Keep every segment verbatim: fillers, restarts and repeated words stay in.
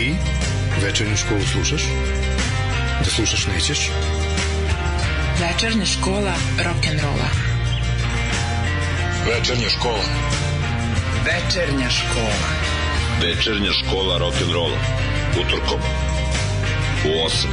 ti večernju školu slušaš? Da slušaš nećeš? Večernja škola rock'n'rolla. Večernja škola. Večernja škola. Večernja škola rock'n'rolla. Utorkom u osam.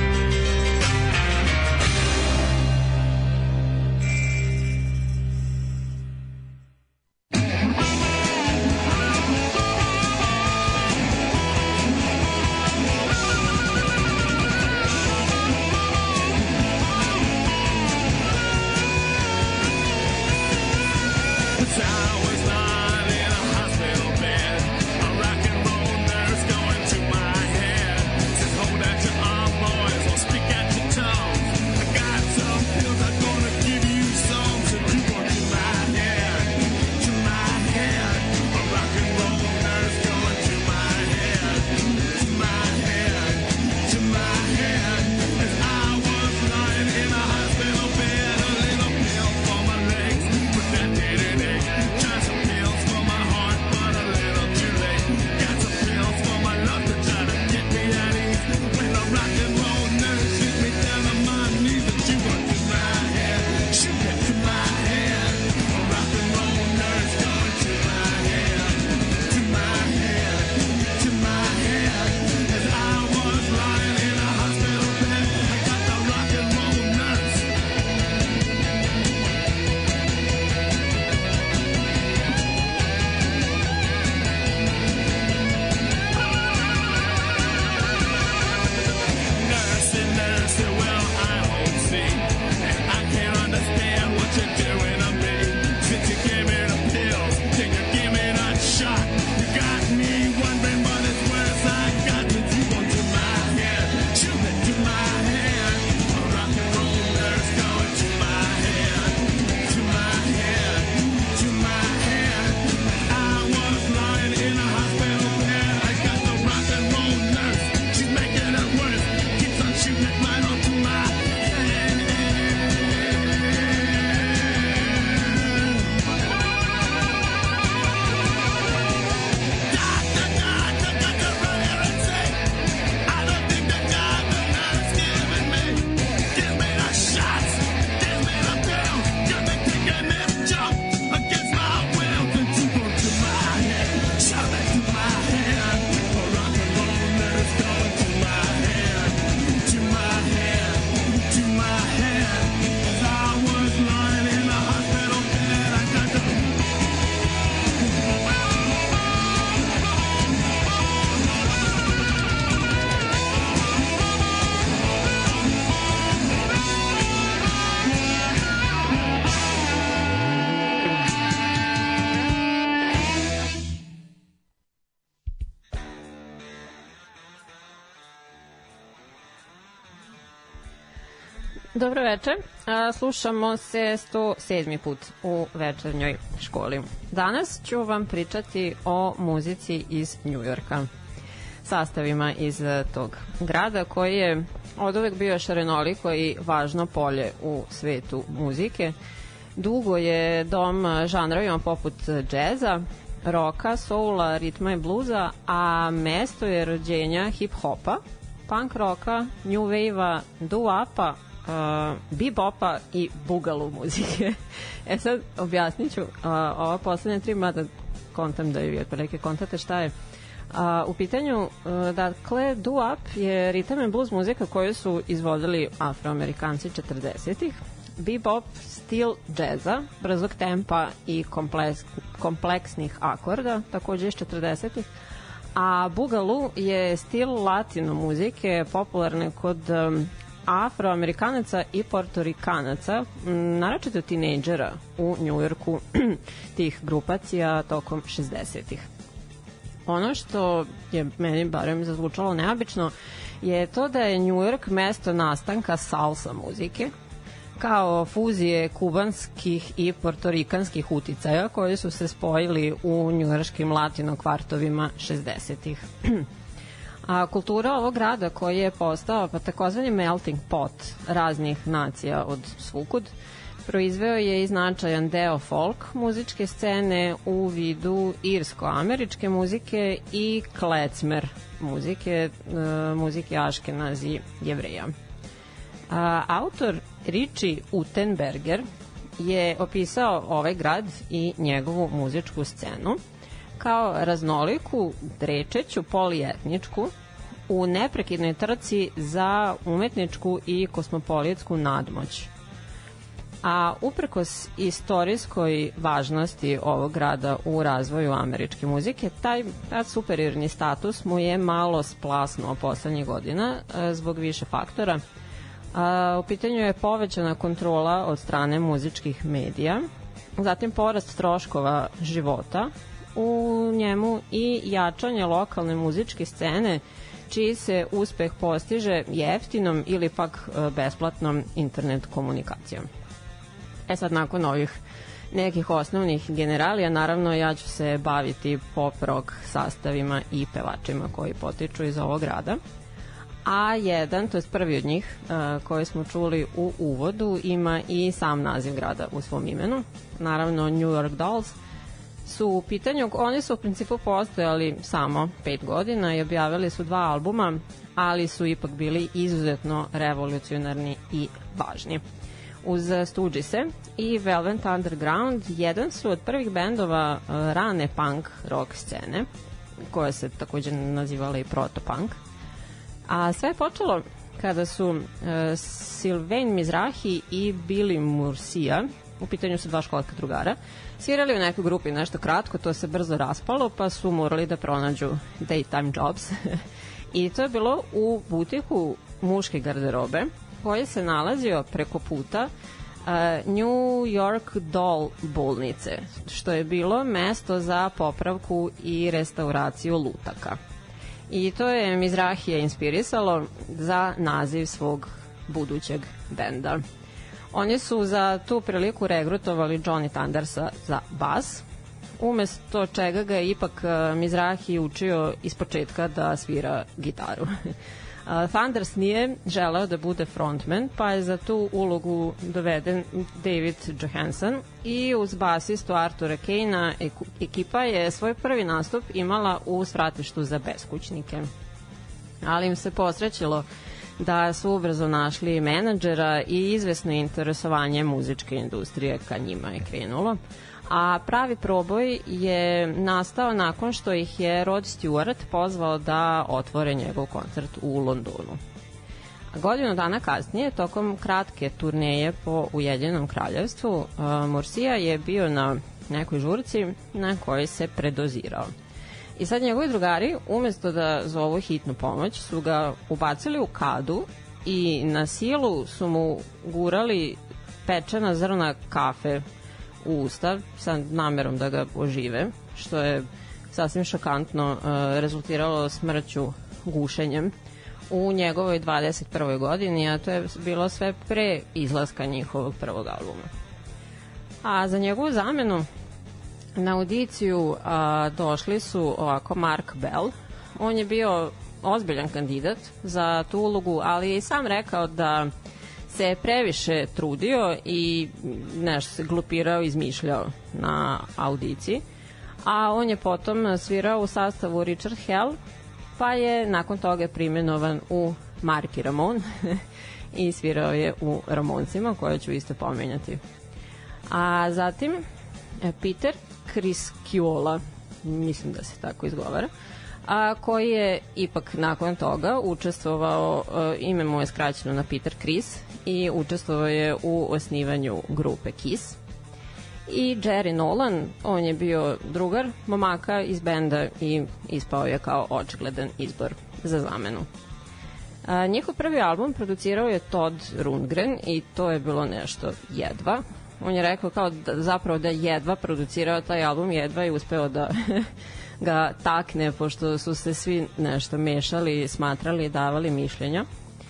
Dobro večer, slušamo se sto sedmi put u večernjoj školi. Danas ću vam pričati o muzici iz Njujorka, sastavima iz tog grada koji je od uvek bio šarenoliko i važno polje u svetu muzike. Dugo je dom žanrovima poput džeza, roka, soula, ritma i bluza, a mesto je rođenja hip-hopa, punk roka, new wave-a, doo-wapa, Uh, bebopa i bugalu muzike. E sad objasnit ću uh, ova poslednja tri, mada kontam da je otprilike kontate šta je. Uh, u pitanju, uh, dakle, doo-wop je ritam i blues muzika koju su izvodili afroamerikanci četrdesetih, bebop stil džeza, brzog tempa i kompleks, kompleksnih akorda, takođe iz četrdesetih, a bugalu je stil latino muzike, popularne kod um, afroamerikanaca i portorikanaca, naročito tinejdžera u Njujorku tih grupacija tokom šezdesetih. Ono što je meni barem zazvučalo neobično je to da je Njujork mesto nastanka salsa muzike, kao fuzije kubanskih i portorikanskih uticaja koji su se spojili u njujorškim latino kvartovima šezdesetih. A kultura ovog grada koji je postao pa takozvani melting pot raznih nacija od svukud proizveo je i značajan deo folk muzičke scene u vidu irsko-američke muzike i klezmer muzike, muzike Aškenazi Jevreja. Autor Richie Utenberger je opisao ovaj grad i njegovu muzičku scenu kao raznoliku, drečeću, polietničku, u neprekidnoj trci za umetničku i kosmopolitsku nadmoć. A uprkos istorijskoj važnosti ovog grada u razvoju američke muzike, taj, taj superiorni status mu je malo splasnuo poslednjih godina zbog više faktora. A, u pitanju je povećana kontrola od strane muzičkih medija, zatim porast troškova života u njemu i jačanje lokalne muzičke scene, čiji se uspeh postiže jeftinom ili pak besplatnom internet komunikacijom. E sad, nakon ovih nekih osnovnih generalija, naravno ja ću se baviti pop rock sastavima i pevačima koji potiču iz ovog grada. A jedan, to je prvi od njih uh, koji smo čuli u uvodu, ima i sam naziv grada u svom imenu. Naravno, New York Dolls su u pitanju, oni su u principu postojali samo pet godina i objavili su dva albuma, ali su ipak bili izuzetno revolucionarni i važni. Uz Stooges-e i Velvet Underground jedan su od prvih bendova uh, rane punk rock scene, koja se takođe nazivala i proto-punk. A sve je počelo kada su uh, Sylvain Mizrahi i Billy Murcia, u pitanju su dva školska drugara, svirali u nekoj grupi nešto kratko, to se brzo raspalo, pa su morali da pronađu daytime jobs. I to je bilo u butiku muške garderobe, koji se nalazio preko puta uh, New York Doll bolnice, što je bilo mesto za popravku i restauraciju lutaka. I to je Mizrahije inspirisalo za naziv svog budućeg benda. Oni su za tu priliku regrutovali Johnny Thundersa za bas, umesto čega ga je ipak Mizrahi učio ispočetka da svira gitaru. Thunders nije želeo da bude frontman, pa je za tu ulogu doveden David Johansen i uz basistu Artura Kane-a ekipa je svoj prvi nastup imala u svratištu za beskućnike. Ali im se posrećilo da su ubrzo našli menadžera i izvesno interesovanje muzičke industrije ka njima je krenulo. A pravi proboj je nastao nakon što ih je Rod Stewart pozvao da otvore njegov koncert u Londonu. Godinu dana kasnije, tokom kratke turneje po Ujedinjenom kraljevstvu, Murcia je bio na nekoj žurci na kojoj se predozirao. I sad njegovi drugari, umesto da zovu hitnu pomoć, su ga ubacili u kadu i na silu su mu gurali pečena zrna kafe u usta sa namerom da ga ožive, što je sasvim šokantno uh, rezultiralo smrću gušenjem u njegovoj dvadeset prvoj godini, a to je bilo sve pre izlaska njihovog prvog albuma. A za njegovu zamenu na audiciju a, došli su ovako Mark Bell. On je bio ozbiljan kandidat za tu ulogu, ali je i sam rekao da se je previše trudio i nešto se glupirao, izmišljao na audiciji. A on je potom svirao u sastavu Richard Hell, pa je nakon toga primenovan u Marky Ramone i svirao je u Ramoncima, koje ću isto pomenjati. A zatim Peter Criscuolo, mislim da se tako izgovara, a koji je ipak nakon toga učestvovao, ime mu je skraćeno na Peter Criss, i učestvovao je u osnivanju grupe Kiss. I Jerry Nolan, on je bio drugar momaka iz benda i ispao je kao očigledan izbor za zamenu. A, njihov prvi album producirao je Todd Rundgren i to je bilo nešto jedva. On je rekao kao da, zapravo da jedva producirao taj album, jedva i uspeo da ga takne, pošto su se svi nešto mešali, smatrali, davali mišljenja.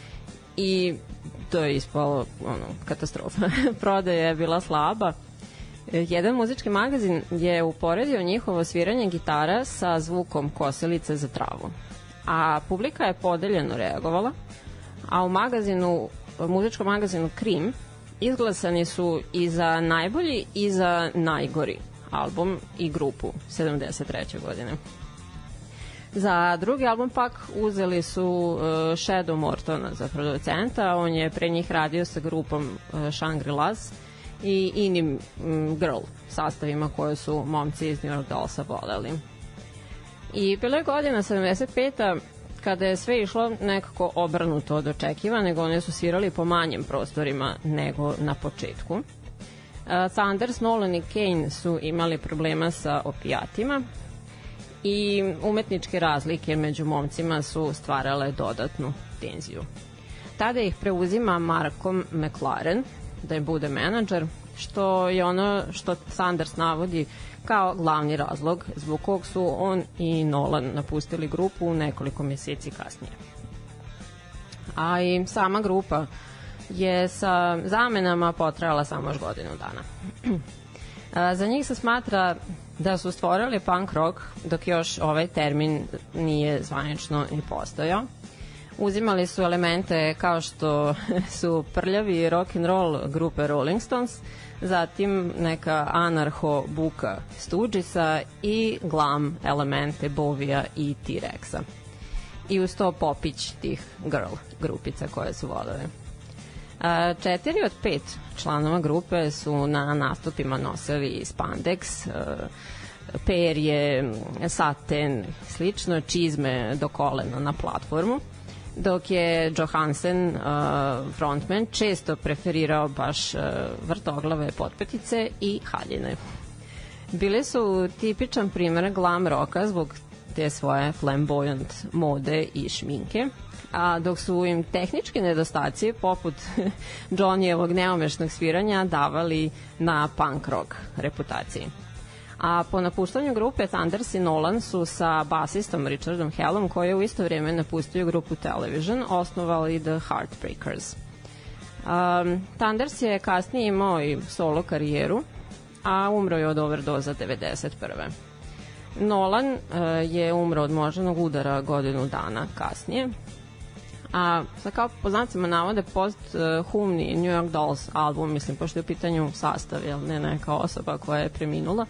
I to je ispalo ono, katastrofa. Prodaja je bila slaba. Jedan muzički magazin je uporedio njihovo sviranje gitara sa zvukom kosilice za travu. A publika je podeljeno reagovala, a u magazinu, muzičkom magazinu Cream izglasani su i za najbolji i za najgori album i grupu sedamdeset treće godine. Za drugi album pak uzeli su uh, Shadow Mortona za producenta, on je pre njih radio sa grupom uh, Shangri-Las i inim um, girl sastavima koje su momci iz New York Dollsa voleli. I bila je godina sedamdeset peta kada je sve išlo nekako obrnuto od očekiva, nego oni su svirali po manjim prostorima nego na početku. Uh, Sanders, Nolan i Kane su imali problema sa opijatima i umetničke razlike među momcima su stvarale dodatnu tenziju. Tada ih preuzima Malcolm McLaren da je bude menadžer, što je ono što Sanders navodi kao glavni razlog zbog kog su on i Nolan napustili grupu nekoliko mjeseci kasnije. A i sama grupa je sa zamenama potrajala samo još godinu dana. Za njih se smatra da su stvorili punk rock dok još ovaj termin nije zvanično ni postojao. Uzimali su elemente kao što su prljavi rock and roll grupe Rolling Stones, zatim neka anarho buka Stooges'a i glam elemente Bovija i T-Rexa. I uz to popić tih girl grupica koje su volele. Četiri od pet članova grupe su na nastupima nosili spandex, perje, saten, slično, čizme do kolena na platformu, dok je Johansen, frontman, često preferirao baš vrtoglave potpetice i haljine. Bili su tipičan primer glam roka zbog te svoje flamboyant mode i šminke, a dok su im tehnički nedostaci poput Johnnyevog neumešnog sviranja davali na punk rock reputaciji. A po napuštanju grupe Thunders i Nolan su sa basistom Richardom Hellom, koji je u isto vrijeme napustio grupu Television, osnovali The Heartbreakers. Um, Thunders je kasnije imao i solo karijeru, a umro je od overdoza devedeset prve. Nolan uh, je umro od moždanog udara godinu dana kasnije. A sad kao po znacima navode post-humni New York Dolls album, mislim, pošto je u pitanju sastav, jel ne neka osoba koja je preminula.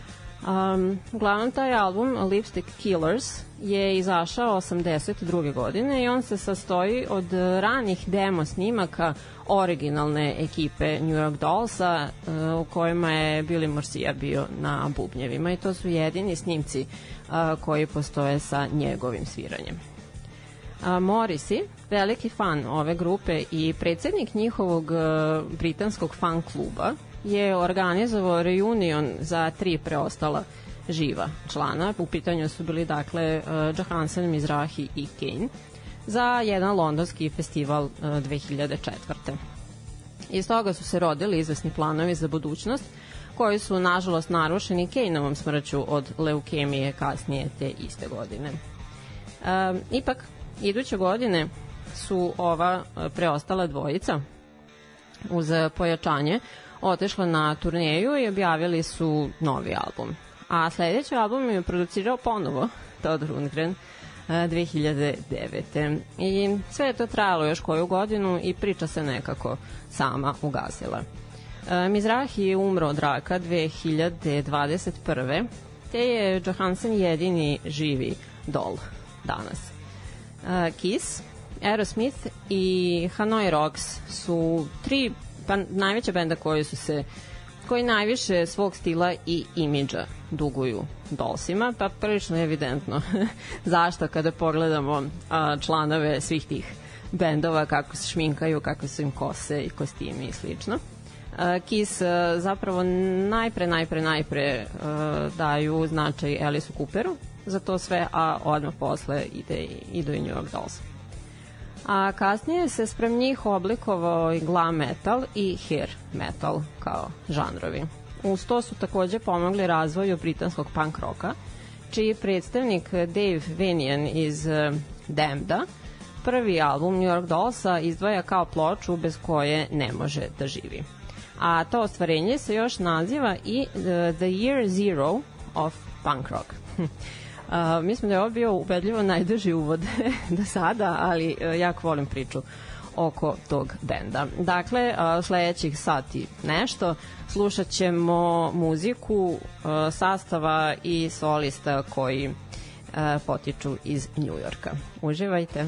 Um, uglavnom taj album Lipstick Killers je izašao osamdeset druge godine i on se sastoji od ranih demo snimaka originalne ekipe New York Dollsa uh, u kojima je Billy Morsia bio na bubnjevima i to su jedini snimci uh, koji postoje sa njegovim sviranjem. Uh, Morrissey, veliki fan ove grupe i predsjednik njihovog uh, britanskog fan kluba, je organizovao reunion za tri preostala živa člana. U pitanju su bili dakle uh, Johansen, Mizrahi i Kane za jedan londonski festival uh, dve hiljade četvrte. Iz toga su se rodili izvesni planovi za budućnost koji su nažalost narušeni Kaneovom smrću od leukemije kasnije te iste godine. Uh, ipak, iduće godine su ova preostala dvojica uz pojačanje otišla na turneju i objavili su novi album. A sledeći album je producirao ponovo Todd Rundgren dve hiljade devete. I sve je to trajalo još koju godinu i priča se nekako sama ugasila. Mizrahi je umro od raka dve hiljade dvadeset prve te je Johansen jedini živi Doll danas. Kiss, Aerosmith i Hanoi Rocks su tri pa najveća benda koji su se koji najviše svog stila i imidža duguju Dollsima, pa prilično je evidentno zašto kada pogledamo a, članove svih tih bendova, kako se šminkaju, kako su im kose i kostimi i slično. A, Kiss a, zapravo najpre, najpre, najpre a, daju značaj Alice Cooperu za to sve, a odmah posle ide, idu i New York Dolls. A kasnije se sprem njih oblikovao i glam metal i hair metal kao žanrovi. Uz to su takođe pomogli razvoju britanskog punk roka, čiji predstavnik Dave Vanian iz Damneda prvi album New York Dollsa izdvaja kao ploču bez koje ne može da živi. A to ostvarenje se još naziva i The Year Zero of Punk Rock. Uh, mislim da je ovo bio ubedljivo najduži uvod do sada, ali uh, jako volim priču oko tog benda. Dakle, sledećih sati nešto slušat ćemo muziku sastava i solista koji potiču iz Njujorka. Uživajte!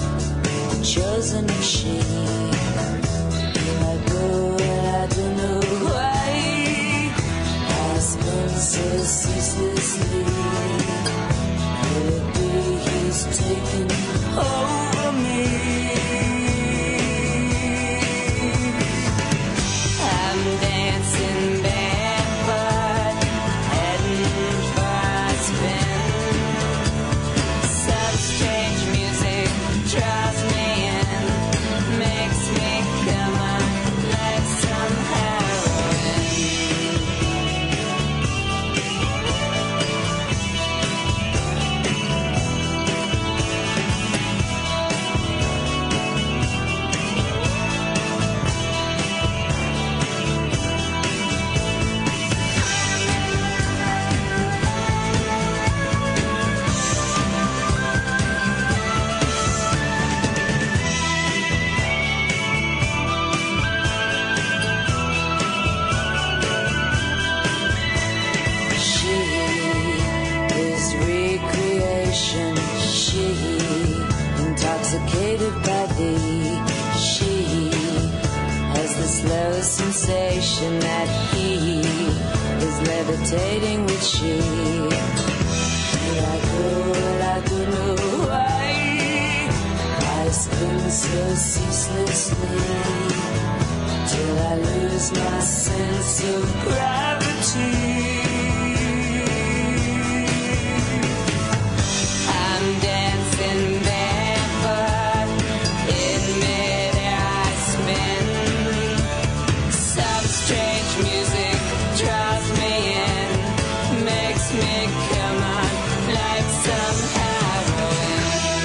Chosen machine. Here I go, and I don't know slow sensation that he is levitating with she. Like, oh, I don't know why I spin so ceaselessly till I lose my sense of gravity. I'm dancing barefoot in midair. I spin. Some strange music draws me in, makes me come on like some heroin.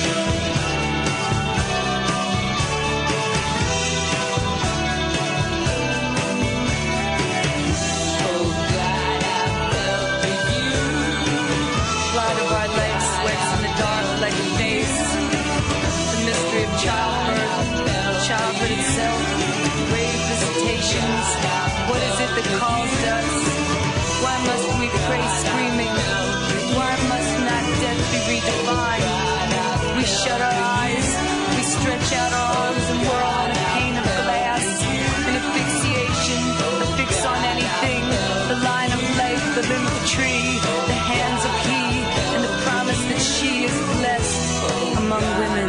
Oh God, I fell for you. Light of our legs sweats in the dark like a face. The mystery of childbirth, childhood itself, grave visitations. What is it that calls us? Why must we pray screaming? Why must not death be redefined? We shut our eyes, we stretch out our arms and whirl on a pane of glass. An asphyxiation, a fix on anything. The line of life, the limb of tree, the hands of he, and the promise that she is blessed among women.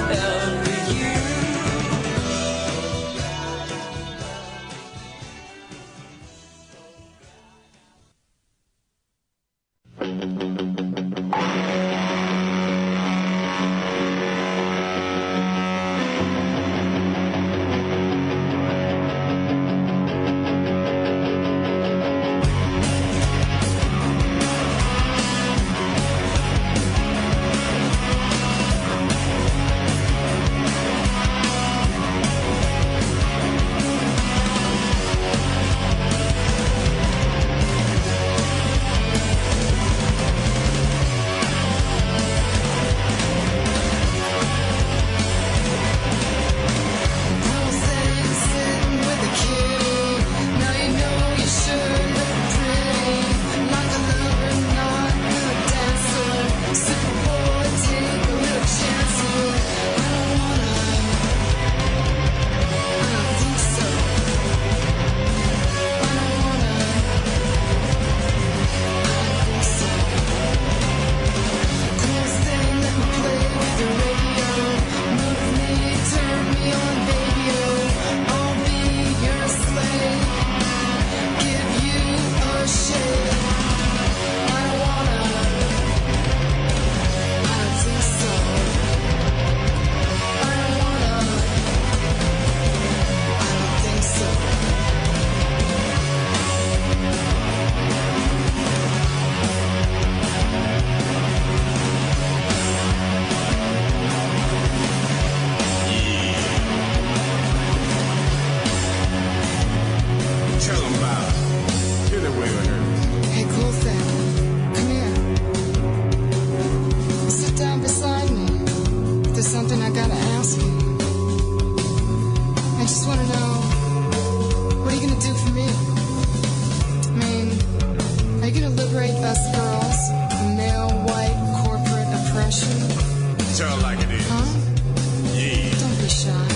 Tell like it is. Huh? Yeah. Don't be shy.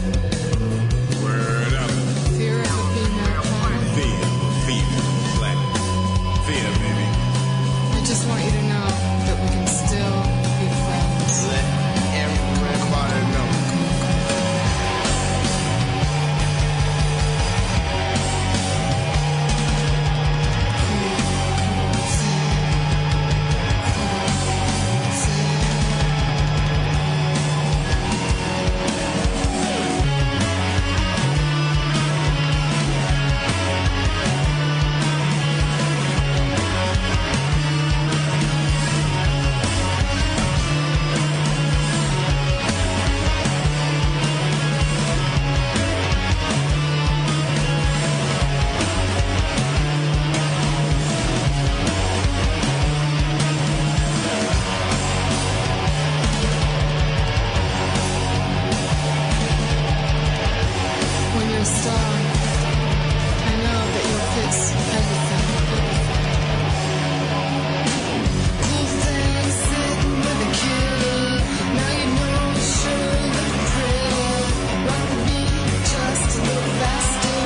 Word up. Fear of a female planet. Fear, fear, planet. Fear, baby. I just want you to know that we can still be friends. Let everybody know. When you're a star, I know that you'll fix everything. Cool thing sitting with a kid. Now you know you sure look pretty. Rock the beat just a little faster.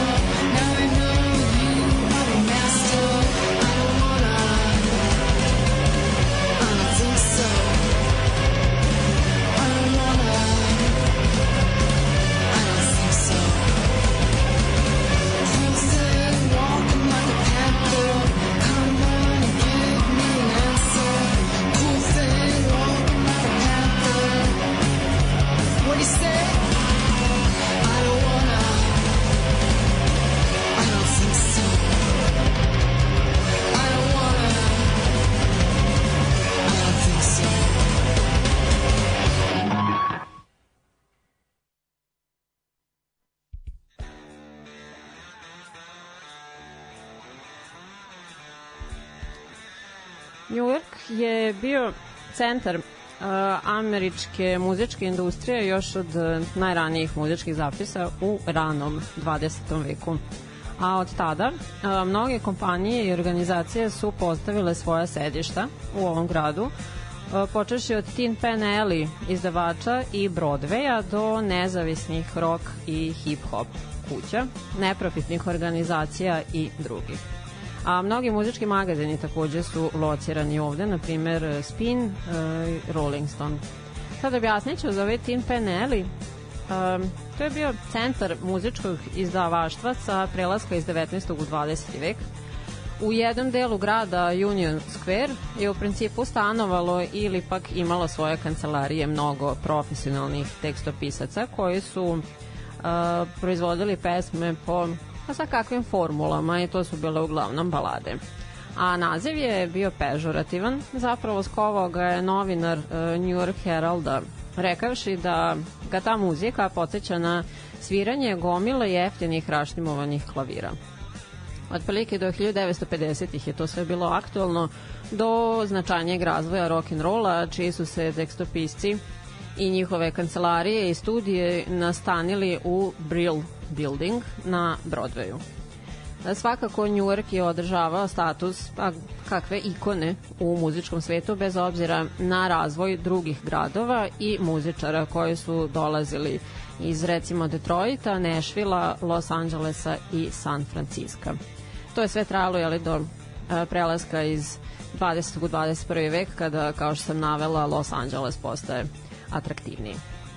New York je bio centar uh, američke muzičke industrije još od uh, najranijih muzičkih zapisa u ranom dvadesetom veku. A od tada uh, mnoge kompanije i organizacije su postavile svoja sedišta u ovom gradu, uh, počeši od Tin Pan Alley izdavača i Broadwaya do nezavisnih rock i hip-hop kuća, neprofitnih organizacija i drugih. A mnogi muzički magazini takođe su locirani ovde, na primer Spin, uh, Rolling Stone. Sad objasnit ću za ovaj Tin Pan Alley. Um, to je bio centar muzičkog izdavaštva sa prelaska iz devetnaestog u dvadeseti vek. U jednom delu grada Union Square je u principu stanovalo ili pak imalo svoje kancelarije mnogo profesionalnih tekstopisaca koji su uh, proizvodili pesme po pa sa kakvim formulama i to su bile uglavnom balade. A naziv je bio pežorativan, zapravo skovao ga je novinar uh, New York Heralda, rekavši da ga ta muzika podsjeća na sviranje gomile jeftinih raštimovanih klavira. Otprilike do hiljadu devetsto pedesetih je to sve bilo aktuelno, do značajnijeg razvoja rock'n'rolla, čiji su se tekstopisci i njihove kancelarije i studije nastanili u Brill Building na Broadwayu. Svakako New York je održavao status pa, kakve ikone u muzičkom svetu bez obzira na razvoj drugih gradova i muzičara koji su dolazili iz recimo Detroita, Nashvilla, Los Angelesa i San Francisco. To je sve trajalo jeli, do a, prelaska iz dvadesetog u dvadeset prvi vek kada, kao što sam navela, Los Angeles postaje atraktivniji.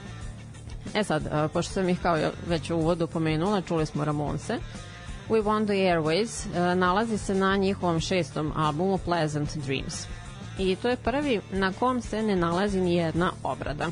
E sad, a, pošto sam ih kao već u uvodu pomenula, čuli smo Ramonse. We Want the Airways uh, nalazi se na njihovom šestom albumu Pleasant Dreams. I to je prvi na kom se ne nalazi ni jedna obrada.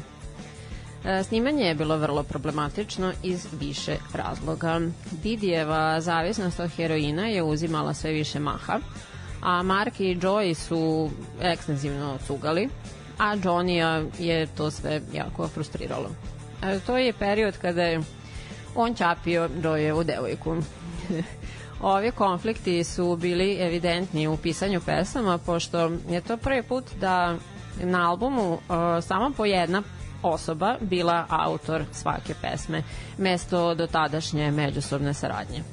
Uh, snimanje je bilo vrlo problematično iz više razloga. Didijeva zavisnost od heroina je uzimala sve više maha, a Mark i Joey su ekstenzivno cugali, a Johnny je to sve jako frustriralo. Uh, to je period kada je on ćapio Joeyevu devojku. Ovi konflikti su bili evidentni u pisanju pesama, pošto je to prvi put da na albumu uh, samo po jedna osoba bila autor svake pesme, mesto do tadašnje međusobne saradnje.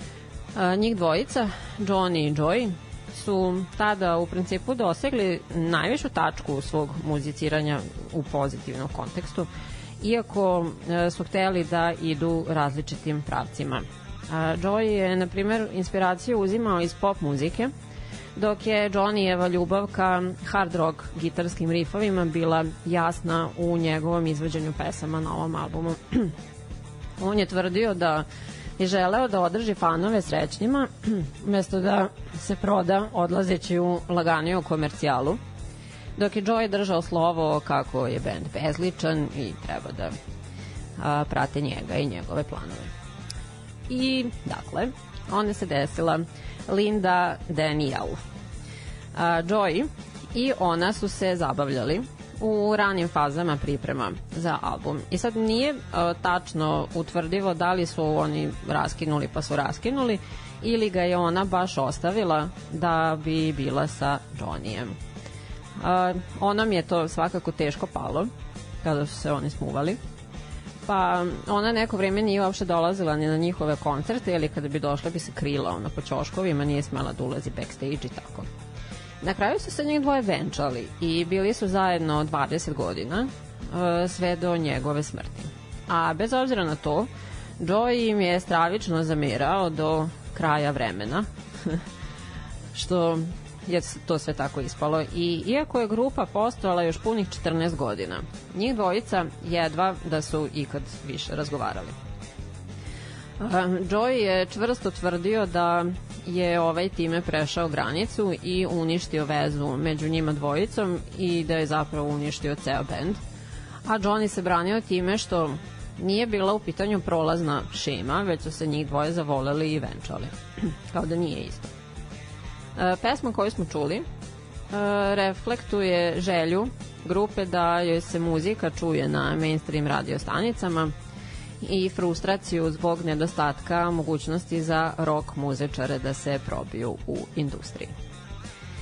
Uh, njih dvojica, Johnny i Joey, su tada u principu dosegli najvišu tačku svog muziciranja u pozitivnom kontekstu, iako uh, su hteli da idu različitim pravcima. Joey je, na primjer, inspiraciju uzimao iz pop muzike, dok je Johnnyjeva ljubav ka hard rock gitarskim rifovima bila jasna u njegovom izvođenju pesama na ovom albumu. On je tvrdio da je želeo da održi fanove srećnima, umesto da se proda odlazeći u laganiju komercijalu, dok je Joey držao slovo kako je bend bezličan i treba da a, prate njega i njegove planove. I, dakle, onda se desila Linda Daniel. Uh, Joey i ona su se zabavljali u ranim fazama priprema za album. I sad nije uh, tačno utvrdivo da li su oni raskinuli pa su raskinuli ili ga je ona baš ostavila da bi bila sa Johnnyjem. Uh, onom je to svakako teško palo kada su se oni smuvali. Pa ona neko vreme nije uopšte dolazila ni na njihove koncerte ili kada bi došla bi se krila ona po ćoškovima, nije smela da ulazi backstage i tako. Na kraju su se njih dvoje venčali i bili su zajedno dvadeset godina, sve do njegove smrti. A bez obzira na to, Joey im je stravično zamerao do kraja vremena, što je to sve tako ispalo. I iako je grupa postojala još punih četrnaest godina, njih dvojica jedva da su ikad više razgovarali. Joey je čvrsto tvrdio da je ovaj time prešao granicu i uništio vezu među njima dvojicom i da je zapravo uništio ceo bend. A Johnny se branio time što nije bila u pitanju prolazna šema, već su se njih dvoje zavoleli i venčali. Kao da nije isto. Pesma koju smo čuli reflektuje želju grupe da joj se muzika čuje na mainstream radio stanicama i frustraciju zbog nedostatka mogućnosti za rock muzičare da se probiju u industriji.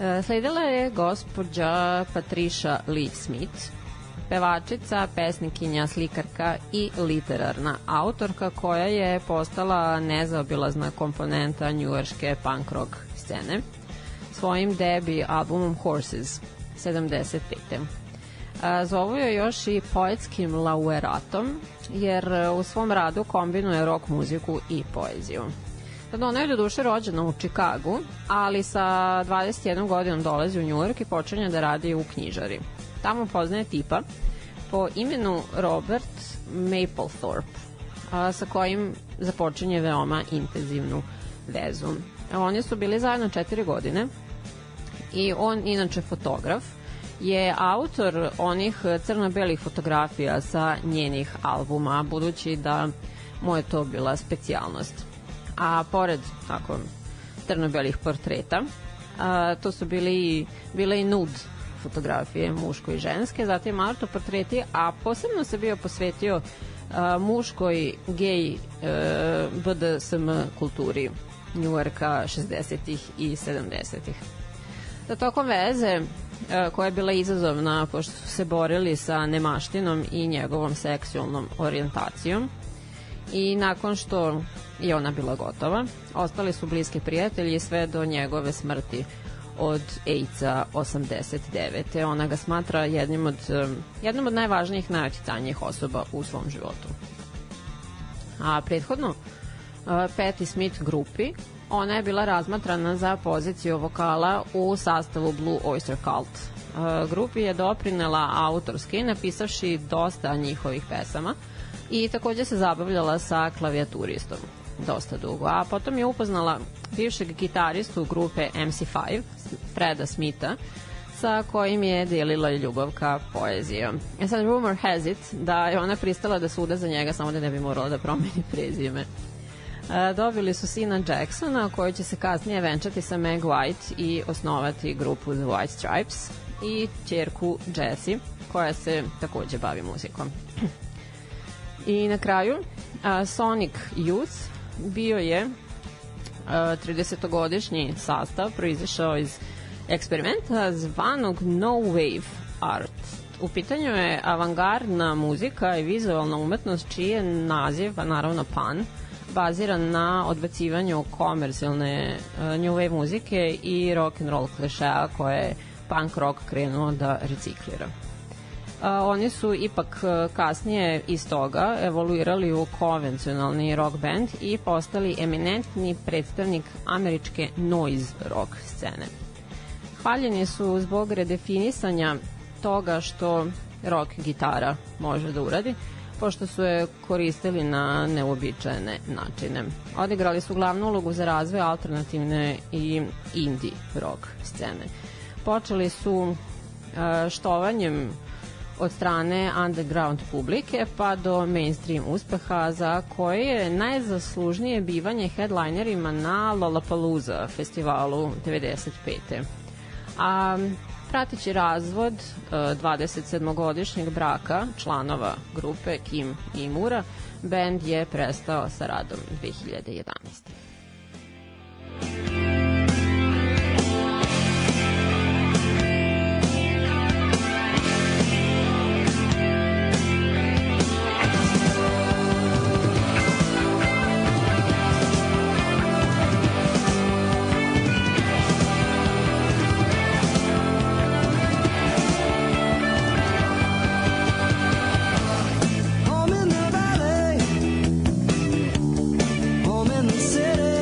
Sledila je gospođa Patricia Lee Smith, pevačica, pesnikinja, slikarka i literarna autorka koja je postala nezaobilazna komponenta njujorške punk rock scene svojim debi albumom Horses sedamdeset pete. Zovu je još i poetskim laureatom jer u svom radu kombinuje rock muziku i poeziju. Sad ona je do duše rođena u Čikagu, ali sa dvadeset jednom godinom dolazi u Njujork i počinje da radi u knjižari. Tamo poznaje tipa po imenu Robert Mapplethorpe, a, sa kojim započinje veoma intenzivnu vezu. Oni su bili zajedno četiri godine i on, inače fotograf, je autor onih crno-belih fotografija sa njenih albuma, budući da mu je to bila specijalnost. A pored tako crno-belih portreta, a, to su bili, bile i nude fotografije, muško i ženske, zatim autoportreti, a posebno se bio posvetio a, muškoj gej e, B D S M kulturi Njujorka šezdesetih i sedamdesetih. Da tokom veze, a, koja je bila izazovna pošto su se borili sa nemaštinom i njegovom seksualnom orijentacijom, i nakon što je ona bila gotova, ostali su bliski prijatelji sve do njegove smrti od AIDS-a osamdeset devete. Ona ga smatra jednim od, jednom od najvažnijih, najoticanijih osoba u svom životu. A prethodno, Patti Smith grupi, ona je bila razmatrana za poziciju vokala u sastavu Blue Oyster Cult. Grupi je doprinela autorski, napisavši dosta njihovih pesama, i takođe se zabavljala sa klavijaturistom dosta dugo, a potom je upoznala bivšeg gitaristu grupe M C five, Freda Smitha, sa kojim je delila ljubav ka poezijom. E sad, rumor has it da je ona pristala da suda za njega samo da ne bi morala da promeni prezime. E, dobili su sina Jacksona, koji će se kasnije venčati sa Meg White i osnovati grupu The White Stripes, i ćerku Jessie, koja se takođe bavi muzikom. I na kraju, uh, Sonic Youth bio je uh, tridesetogodišnji sastav proizašao iz eksperimenta zvanog No Wave Art. U pitanju je avangardna muzika i vizualna umetnost čiji je naziv, a naravno pan, baziran na odbacivanju komercijalne uh, new wave muzike i rock and roll klišeja koje je punk rock krenuo da reciklira. Uh, oni su ipak uh, kasnije iz toga evoluirali u konvencionalni rock band i postali eminentni predstavnik američke noise rock scene. Hvaljeni su zbog redefinisanja toga što rock gitara može da uradi, pošto su je koristili na neuobičajene načine. Odigrali su glavnu ulogu za razvoj alternativne i indie rock scene. Počeli su uh, štovanjem od strane underground publike pa do mainstream uspeha, za koje je najzaslužnije bivanje headlinerima na Lollapalooza festivalu devedeset pete. A pratići razvod dvadesetsedmogodišnjeg braka članova grupe Kim i Mura, bend je prestao sa radom dve hiljade jedanaeste. Home in the valley, home in the city.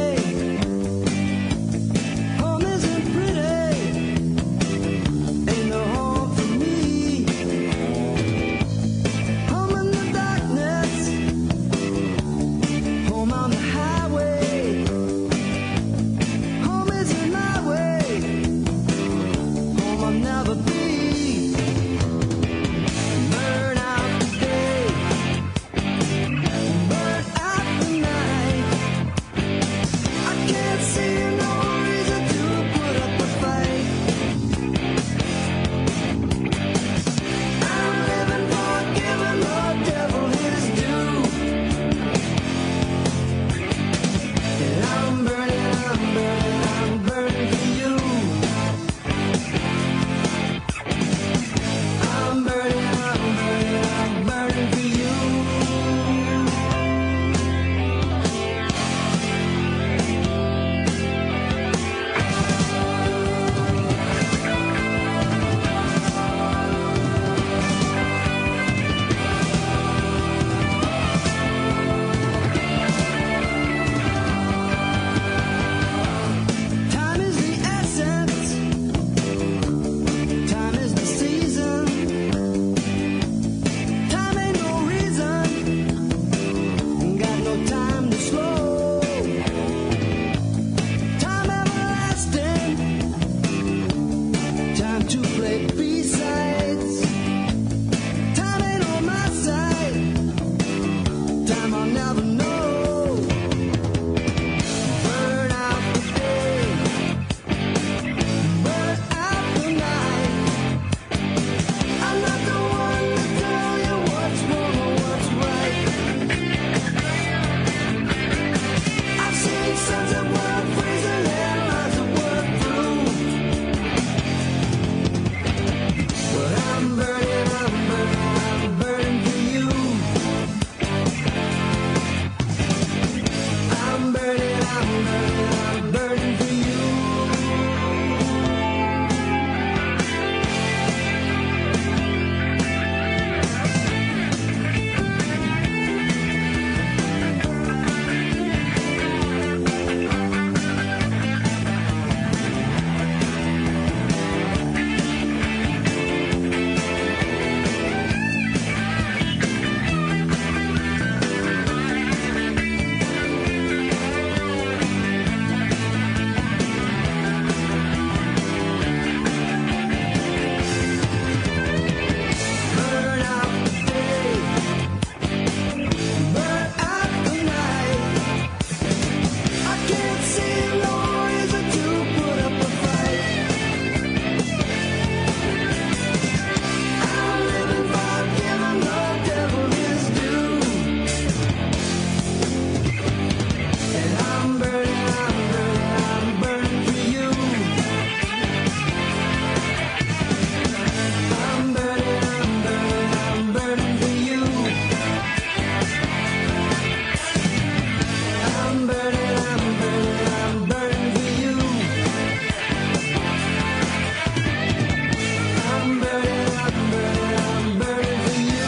time I'll never know. Burn out the day, burn out the night. I'm not the one to tell you what's wrong or what's right. I've seen suns that were freezing and lives that were through. But I'm burning, I'm burning, I'm burning for you. I'm burning, I'm burning, I'm burning for you. Burn out the day, burn out the night. I can't see no reason to put up a fight. I'm living by giving the devil his due. And I'm burning, I'm burning, I'm burning for you. I'm burning, I'm burning, I'm burning for you. I'm burning, I'm burning, I'm burning for you. I'm burning, I'm burning, I'm burning for you.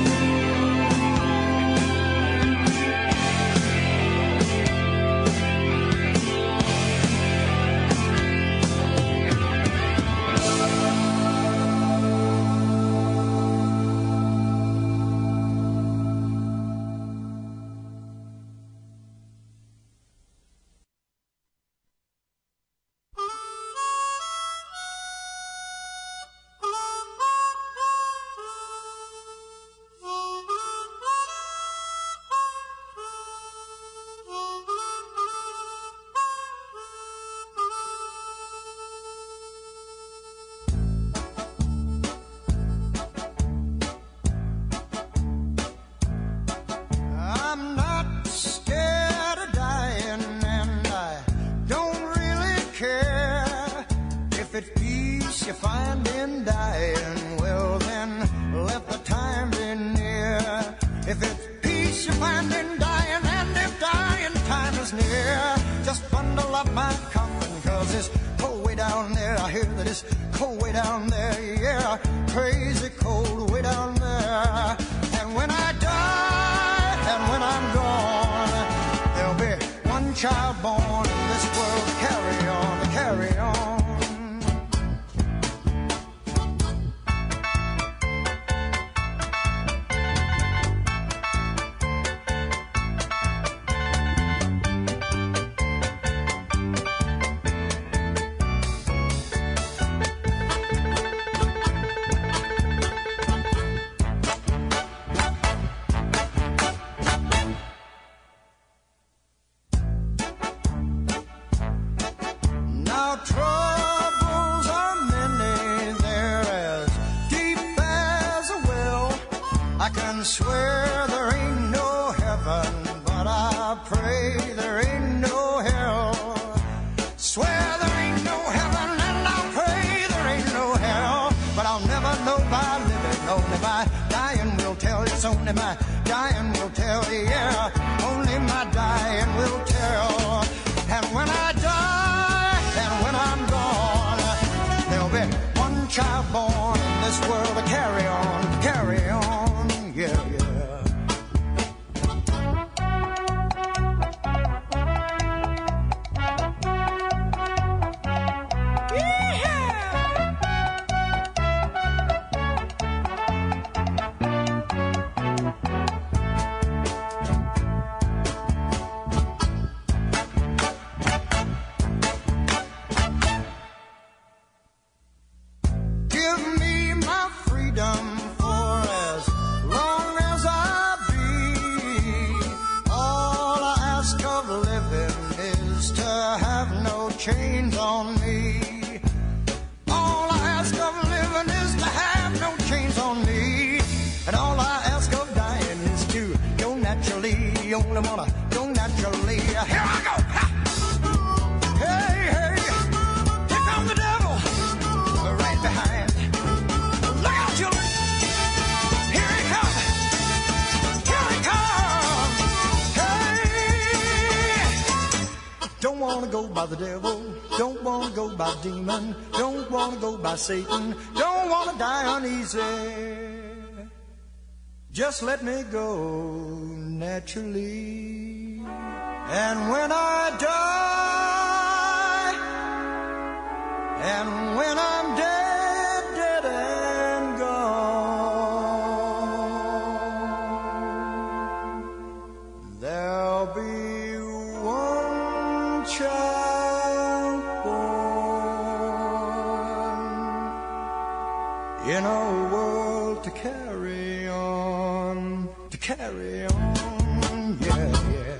I'm not scared of dying, and I don't really care. If it's peace you find in dying, well then let the time be near. If it's peace you find in dying, and if dying time is near, just bundle up my coffin, cause it's cold way down there. I hear that it's cold way down there, yeah, crazy cold way down there. And when I die, and when I'm gone, there'll be one child born in this world to carry on, to carry on. Now troubles are many, they're as deep as a well. I can swear there ain't no heaven, but I pray there ain't no hell. Swear there ain't no heaven, and I pray there ain't no hell. But I'll never know by living, only by dying will tell. It's only my dying will tell, yeah, only my dying will tell. And when I die, and when I'm gone, there'll be one child born in this world to carry on, carry on, yeah, yeah. chains on me. All I ask of living is to have no chains on me. And all I ask of dying is to go naturally. You only wanna go naturally. Here I go! Ha! Hey, hey! Here comes the devil! Right behind. Look out, children! Here he comes! Here he comes! Hey! Don't wanna go by the devil. Don't wanna go by demon. Don't wanna go by Satan. Don't wanna die uneasy. Just let me go naturally. And when I die, and when I'm dead, dead and gone, there'll be one child born in a world to carry on, to carry on, yeah, yeah.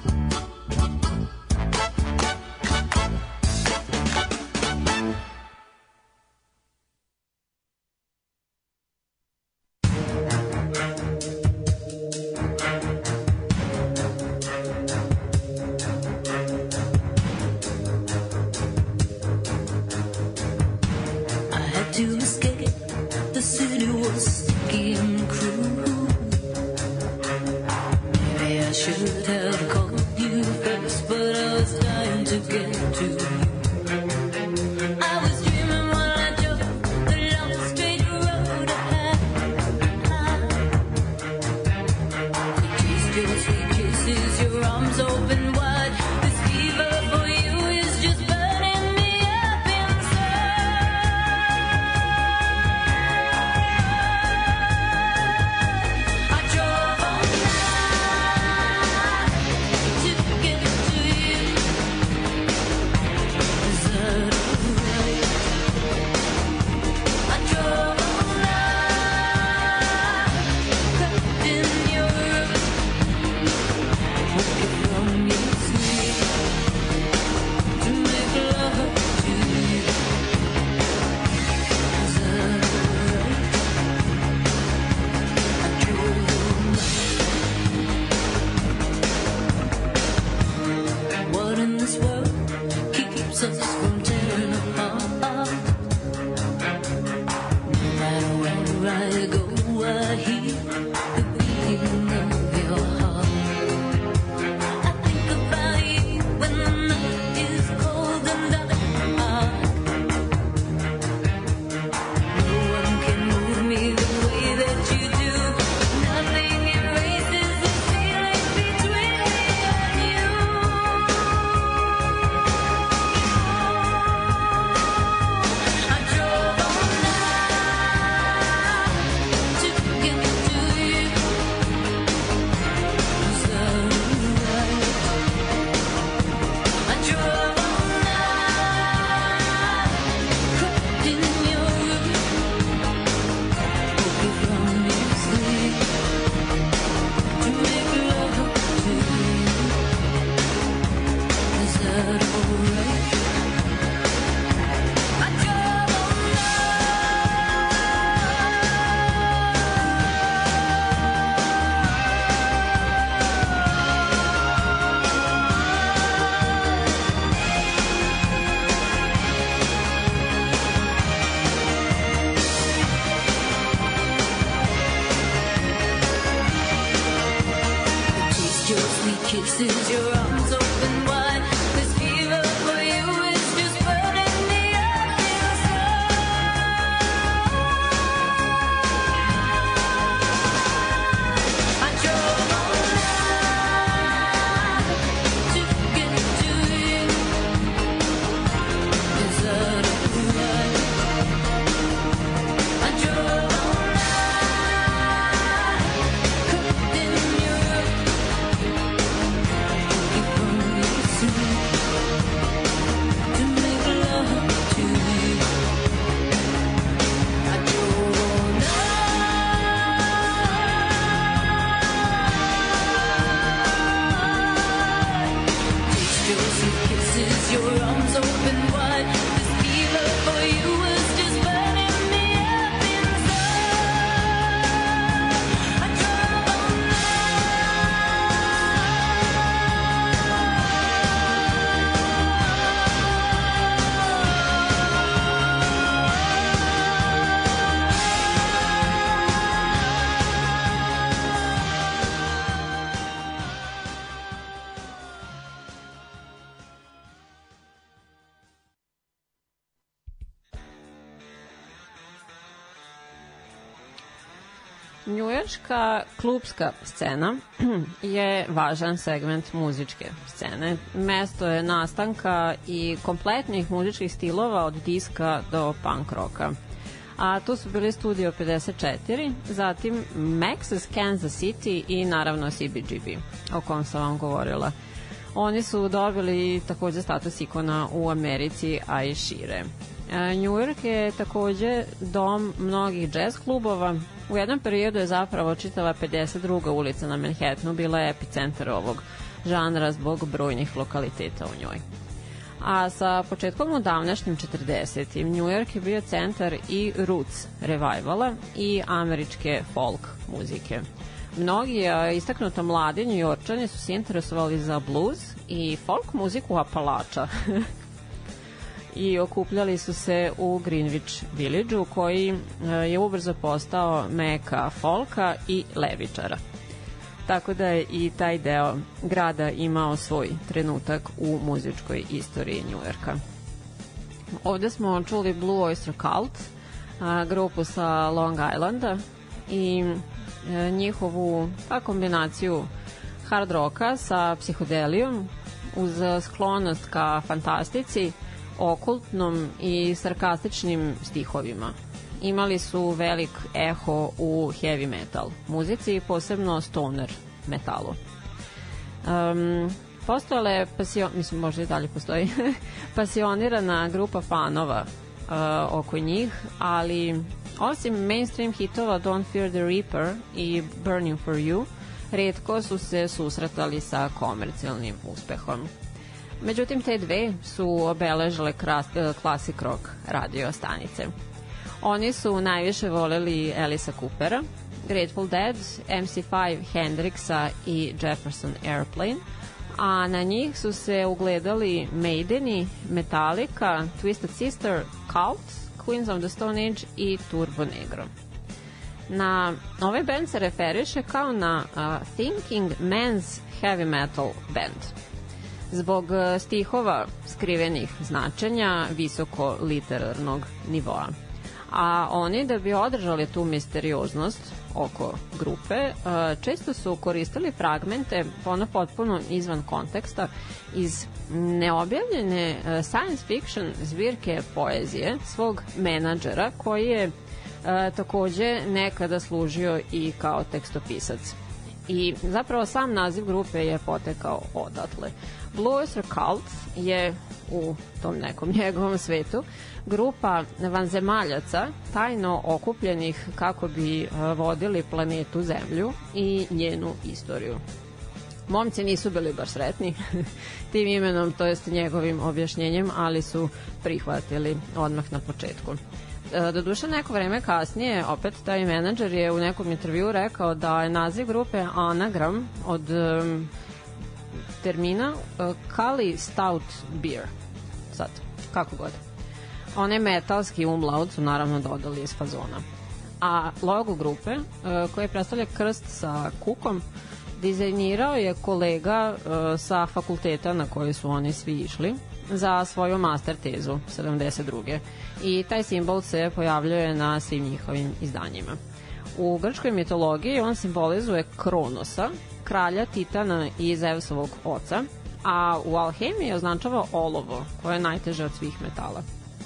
I had to escape. The city was sticky and cruel. Maybe I should have called you first, but I was dying to get to you. I was dreaming while I drove the long straight road ahead. To taste your sweet kisses, your arms open wide. This fever for you is just burning me up inside. I drove all night to get to you. Is that alright? I drove all night, crept in your room, woke you from your sleep to make love to you. Is that alright? I drove all night. What in this world keeps us from tearing apart? No matter where I go, I hear the beating of your heart. I think about you when the night is cold and dark. No one can move me the way that you do. Nothing erases the feeling between me and you. I drove all night to get to you. Is that alright? I drove all night, crept in your room, woke you from your sleep to make love to you. Is that alright? I drove all taste your sweet kisses, your arms open wide. This fever for you is just burning me up inside. I drove all night to get to you. Is that alright? I drove all night, crept in your room, woke you from your sleep. Njujorška klubska scena je važan segment muzičke scene. Mesto je nastanka i kompletnih muzičkih stilova od diska do punk roka. A tu su bili Studio pedeset četiri, zatim Max's Kansas City i naravno C B G B, o kom sam vam govorila. Oni su dobili takođe status ikona u Americi, a i šire. New York je takođe dom mnogih jazz klubova. U jednom periodu je zapravo čitava pedeset druga ulica na Manhattanu bila epicentar ovog žanra zbog brojnih lokaliteta u njoj. A sa početkom u davnašnjim četrdesetim New York je bio centar i roots revivala i američke folk muzike. Mnogi istaknuto mladi Njujorčani su se interesovali za blues i folk muziku Apalača i okupljali su se u Greenwich Village-u, koji je ubrzo postao meka folka i levičara. Tako da je i taj deo grada imao svoj trenutak u muzičkoj istoriji Njujorka. Ovde smo čuli Blue Oyster Cult, grupu sa Long Islanda, i njihovu pa, kombinaciju hard roka sa psihodelijom uz sklonost ka fantastici, okultnom i sarkastičnim stihovima. Imali su velik eho u heavy metal muzici, posebno stoner metalu. Um, postojala je pasio, mislim možda i dalje postoji pasionirana grupa fanova uh, oko njih, ali osim mainstream hitova Don't Fear the Reaper i Burning for You, retko su se susretali sa komercijalnim uspehom. Međutim, te dve su obeležile klasik rock radio stanice. Oni su najviše voleli Alisa Coopera, Grateful Dead, M C five, Hendrixa i Jefferson Airplane, a na njih su se ugledali Maideni, Metallica, Twisted Sister, Cult, Queens of the Stone Age i Turbo Negro. Na ovaj band se referiše kao na uh, Thinking Man's Heavy Metal Band, zbog stihova skrivenih značenja visoko literarnog nivoa. A oni, da bi održali tu misterioznost oko grupe, često su koristili fragmente ono potpuno izvan konteksta iz neobjavljene science fiction zbirke poezije svog menadžera, koji je takođe nekada služio i kao tekstopisac. I zapravo sam naziv grupe je potekao odatle. Blue Oyster Cult je u tom nekom njegovom svetu grupa vanzemaljaca tajno okupljenih kako bi vodili planetu Zemlju i njenu istoriju. Momci nisu bili baš sretni tim imenom, to jest njegovim objašnjenjem, ali su prihvatili odmah na početku. Doduše, neko vreme kasnije, opet taj menadžer je u nekom intervju rekao da je naziv grupe anagram od um, termina uh, Kali Stout Beer. Sad, kako god. One metalski umlaut su naravno dodali iz fazona. A logo grupe, uh, koje predstavlja krst sa kukom, dizajnirao je kolega uh, sa fakulteta na koji su oni svi išli za svoju master tezu sedamdeset druge. I taj simbol se pojavljuje na svim njihovim izdanjima. U grčkoj mitologiji on simbolizuje Kronosa, kralja Titana i Zeusovog oca, a u alhemiji označava olovo, koje je najteže od svih metala.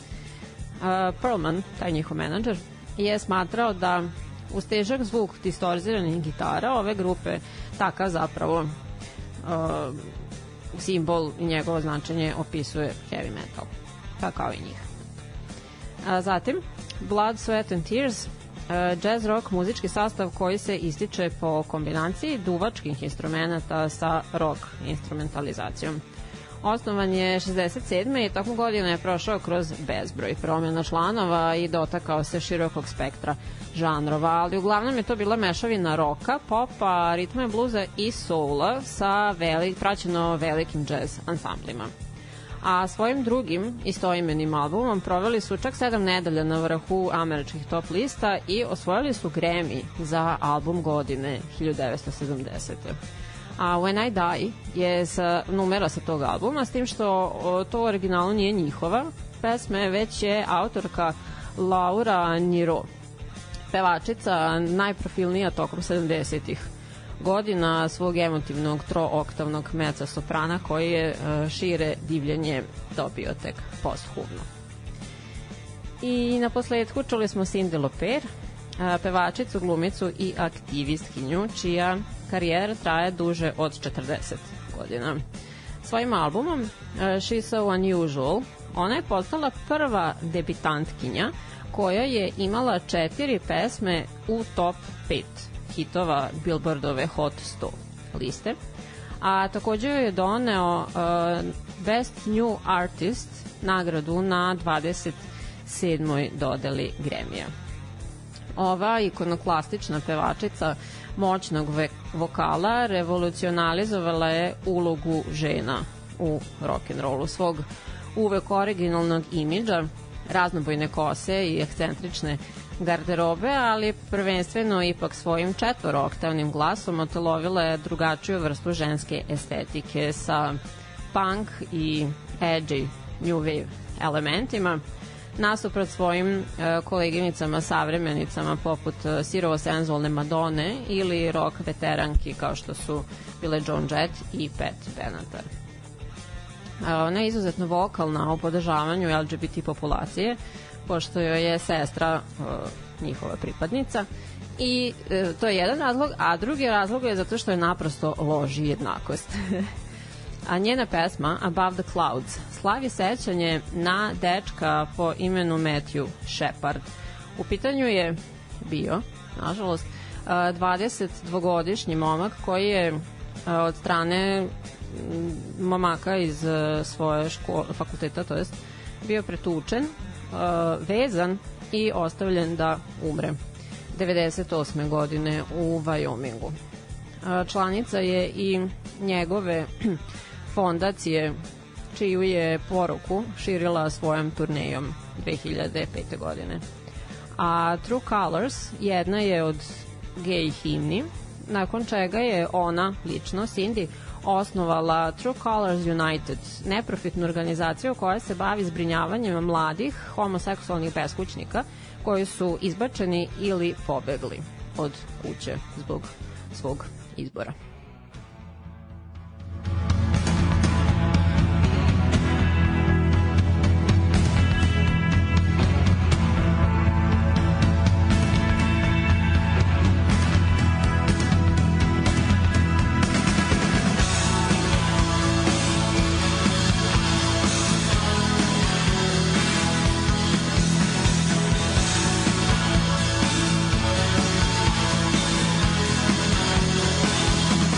Uh, Perlman, taj njihov menadžer, je smatrao da uz težak zvuk distorziranih gitara ove grupe takav zapravo uh, simbol i njegovo značenje opisuje heavy metal, pa kao i njih. A zatim, Blood, Sweat and Tears, uh, jazz rock muzički sastav koji se ističe po kombinaciji duvačkih instrumenta sa rock instrumentalizacijom. Osnovan je šezdeset sedme i tokom godina je prošao kroz bezbroj promjena članova i dotakao se širokog spektra žanrova, ali uglavnom je to bila mešavina roka, popa, ritma bluza i soula sa veli, praćeno velikim jazz ansamblima. A svojim drugim istoimenim albumom proveli su čak sedam nedelja na vrhu američkih top lista i osvojili su Grammy za album godine hiljadu devetsto sedamdesete. A When I Die je sa, numera sa tog albuma, s tim što o, to originalno nije njihova pesme, već je autorka Laura Nyro. pevačica najprofilnija tokom sedamdesetih godina svog emotivnog trooktavnog meca soprana koji je uh, šire divljenje dobio tek posthumno. I na posledku čuli smo Cyndi Lauper, uh, pevačicu, glumicu i aktivistkinju čija karijera traje duže od četrdeset godina. Svojim albumom uh, She's So Unusual ona je postala prva debitantkinja koja je imala četiri pesme u top pet hitova Billboardove Hot sto liste, a takođe joj je doneo uh, Best New Artist nagradu na dvadeset sedmoj dodeli Grammy-a. Ova ikonoklastična pevačica moćnog vokala revolucionalizovala je ulogu žena u rock'n'rollu, svog uvek originalnog imidža, raznobojne kose i ekscentrične garderobe, ali prvenstveno ipak svojim četvoroktavnim glasom otelovila je drugačiju vrstu ženske estetike sa punk i edgy new wave elementima, nasuprot svojim uh, koleginicama savremenicama poput uh, sirovo-senzualne Madone ili rock veteranki kao što su bile Joan Jett i Pat Benatar. Uh, ona je izuzetno vokalna u podržavanju L G B T populacije, pošto joj je sestra uh, njihova pripadnica i uh, to je jedan razlog, a drugi razlog je zato što je naprosto loži jednakost. A njena pesma Above the Clouds slavi sećanje na dečka po imenu Matthew Shepard. U pitanju je bio, nažalost, dvadesetdvogodišnji momak koji je od strane momaka iz svoje škole, fakulteta, to jest bio pretučen, vezan i ostavljen da umre devedeset osme godine u Wyomingu. Članica je i njegove fondacije čiju je poruku širila svojom turnejom dve hiljade pete. godine. A True Colors jedna je od gej himni, nakon čega je ona, lično, Cyndi, osnovala True Colors United, neprofitnu organizaciju koja se bavi zbrinjavanjem mladih homoseksualnih beskućnika koji su izbačeni ili pobegli od kuće zbog svog izbora. Thank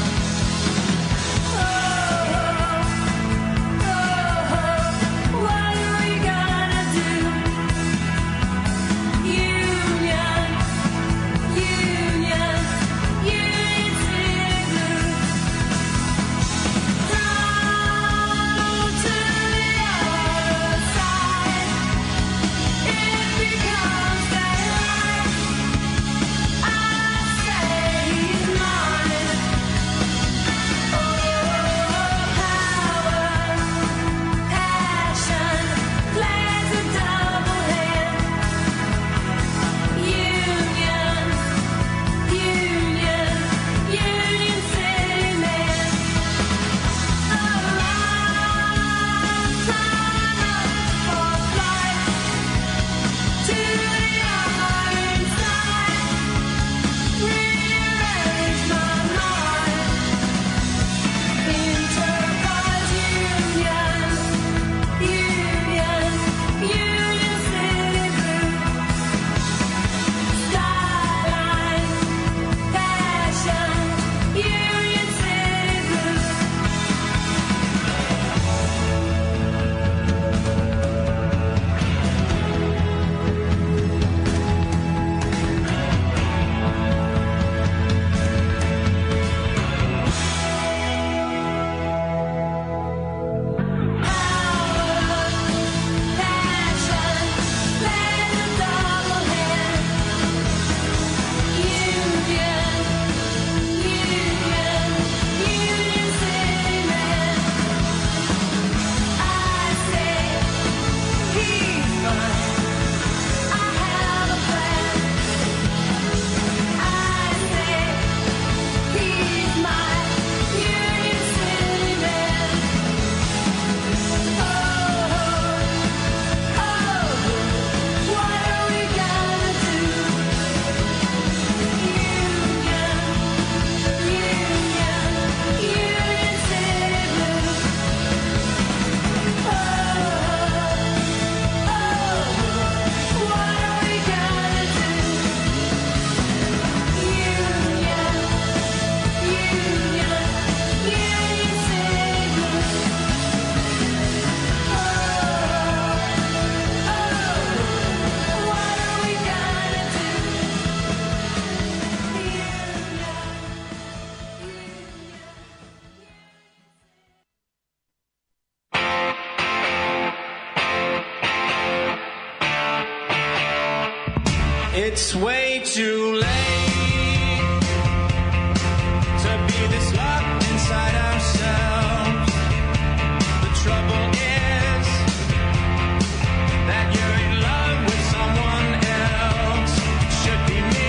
It's way too late to be this locked inside ourselves. The trouble is that you're in love with someone else. It should be me.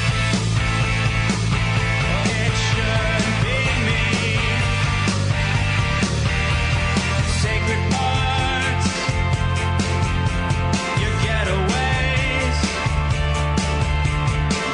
It should be me. Sacred parts, your getaways.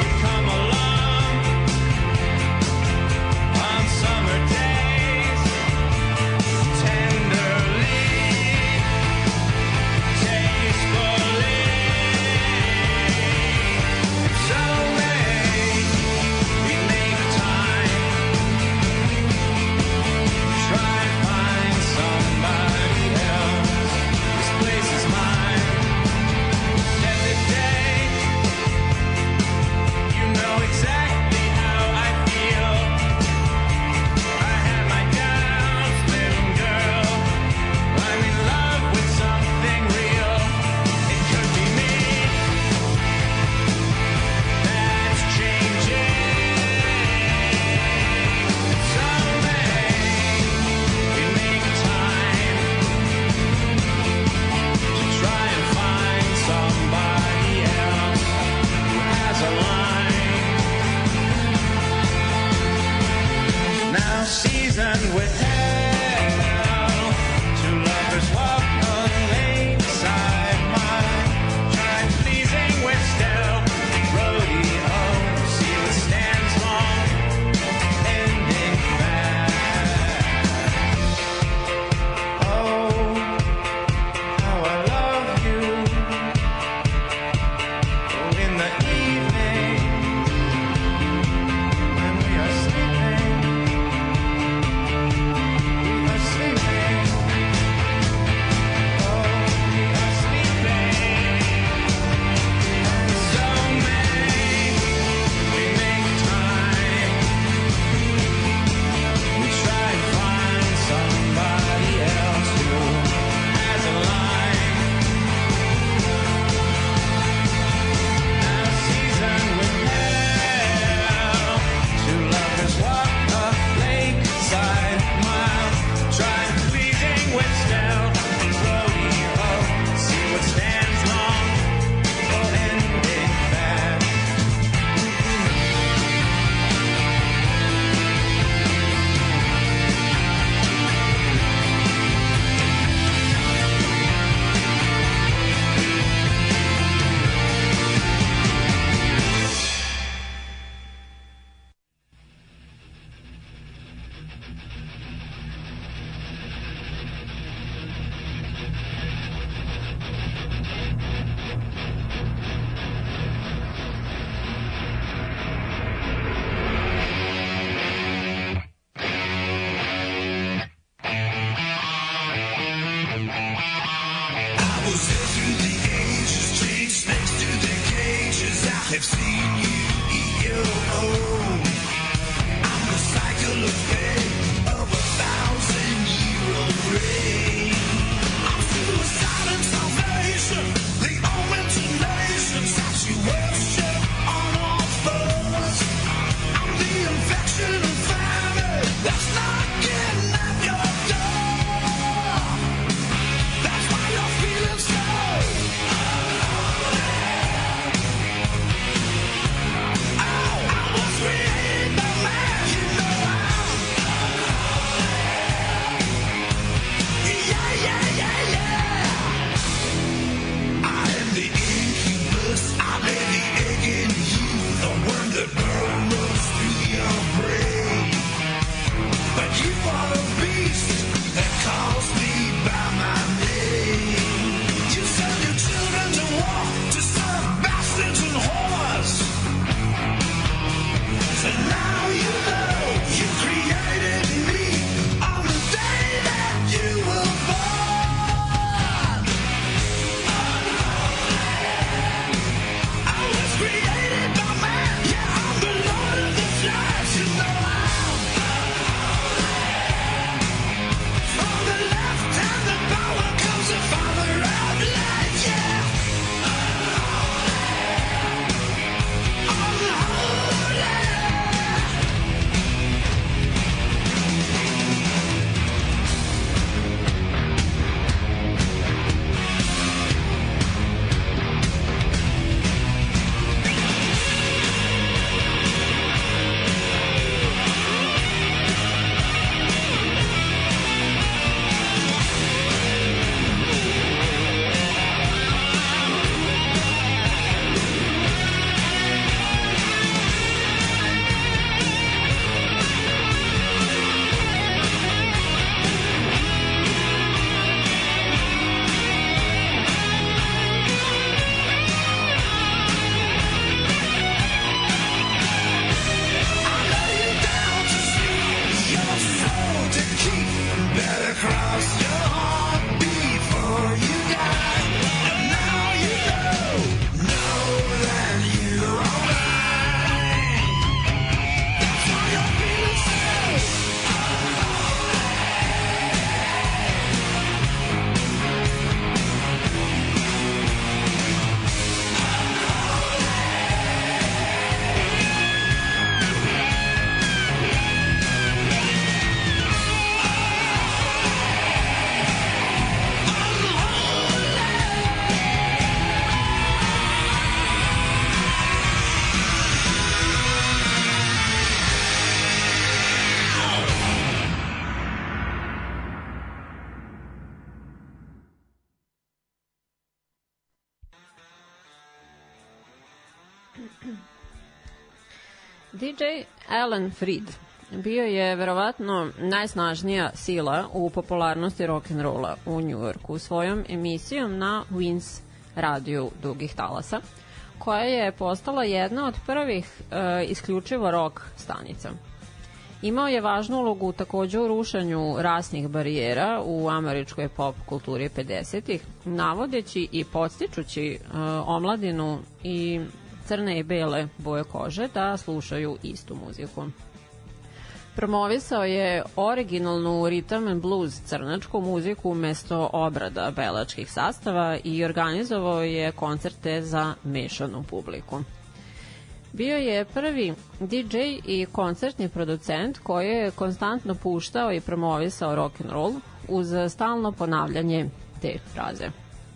D J Alan Freed bio je verovatno najsnažnija sila u popularnosti rock'n'rolla u Njujorku svojom emisijom na Wins radiju dugih talasa, koja je postala jedna od prvih e, isključivo rock stanica. Imao je važnu ulogu takođe u rušenju rasnih barijera u američkoj pop kulturi pedesetih, navodeći i podstičući e, omladinu i crne i bele boje kože da slušaju istu muziku. Promovisao je originalnu rhythm and blues crnačku muziku umesto obrada belačkih sastava i organizovao je koncerte za mešanu publiku. Bio je prvi D J i koncertni producent koji je konstantno puštao i promovisao rock'n'roll uz stalno ponavljanje te fraze.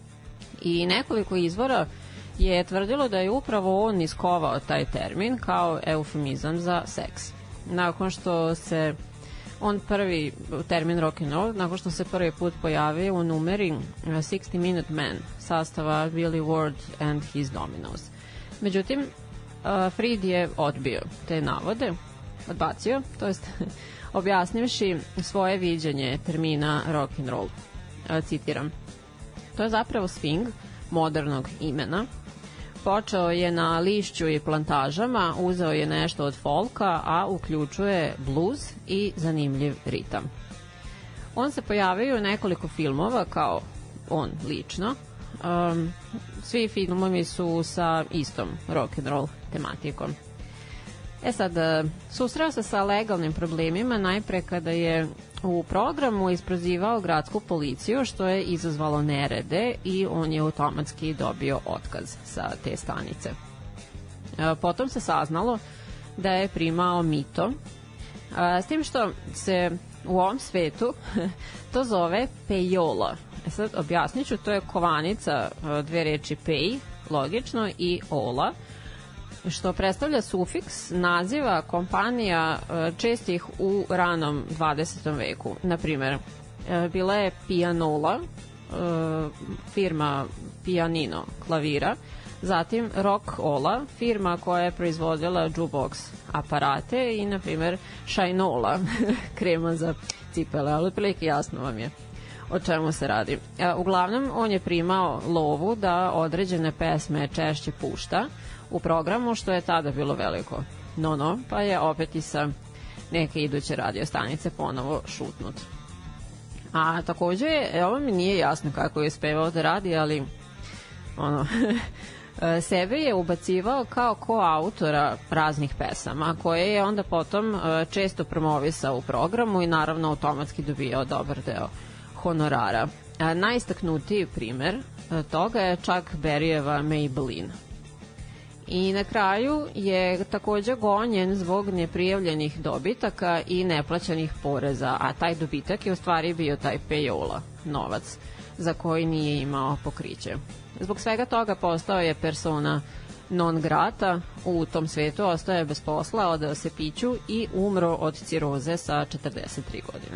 I nekoliko izvora je tvrdilo da je upravo on iskovao taj termin kao eufemizam za seks. Nakon što se on prvi termin rock'n'roll, nakon što se prvi put pojavio u numeri sixty minute man sastava Billy Ward and his Dominos. Međutim, uh, Freed je odbio te navode, odbacio, to jest objasnivši svoje viđenje termina rock'n'roll. Uh, citiram: to je zapravo swing modernog imena. Počeo je na lišću i plantažama, uzeo je nešto od folka, a uključuje blues i zanimljiv ritam. On se pojavio u nekoliko filmova kao on lično. Um, svi filmovi su sa istom rock'n'roll tematikom. E sad, susreo se sa legalnim problemima najpre kada je u programu isprozivao gradsku policiju, što je izazvalo nerede i on je automatski dobio otkaz sa te stanice. Potom se saznalo da je primao mito, s tim što se u ovom svetu to zove pejola. E sad objasnit ću, to je kovanica dve reči pej, logično, i ola, što predstavlja sufiks naziva kompanija čestih u ranom dvadesetom veku. Naprimer, bila je Pianola, firma pianino klavira, zatim Rock Ola, firma koja je proizvodila jukebox aparate, i, na primer, Shinola, krema za cipele, ali prilike jasno vam je o čemu se radi. Uglavnom, on je primao lovu da određene pesme češće pušta u programu, što je tada bilo veliko no-no, pa je opet i sa neke iduće radio stanice ponovo šutnut. A takođe, ovo mi nije jasno kako je uspevao da radi, ali ono, sebe je ubacivao kao koautora raznih pesama, koje je onda potom često promovisao u programu i naravno automatski dobijao dobar deo honorara. Najistaknutiji primer toga je čak Berryjeva Maybelline. I na kraju je takođe gonjen zbog neprijavljenih dobitaka i neplaćanih poreza, a taj dobitak je u stvari bio taj pejola, novac, za koji nije imao pokriće. Zbog svega toga postao je persona non grata u tom svetu, ostao je bez posla, odao se piću i umro od ciroze sa četrdeset tri godine.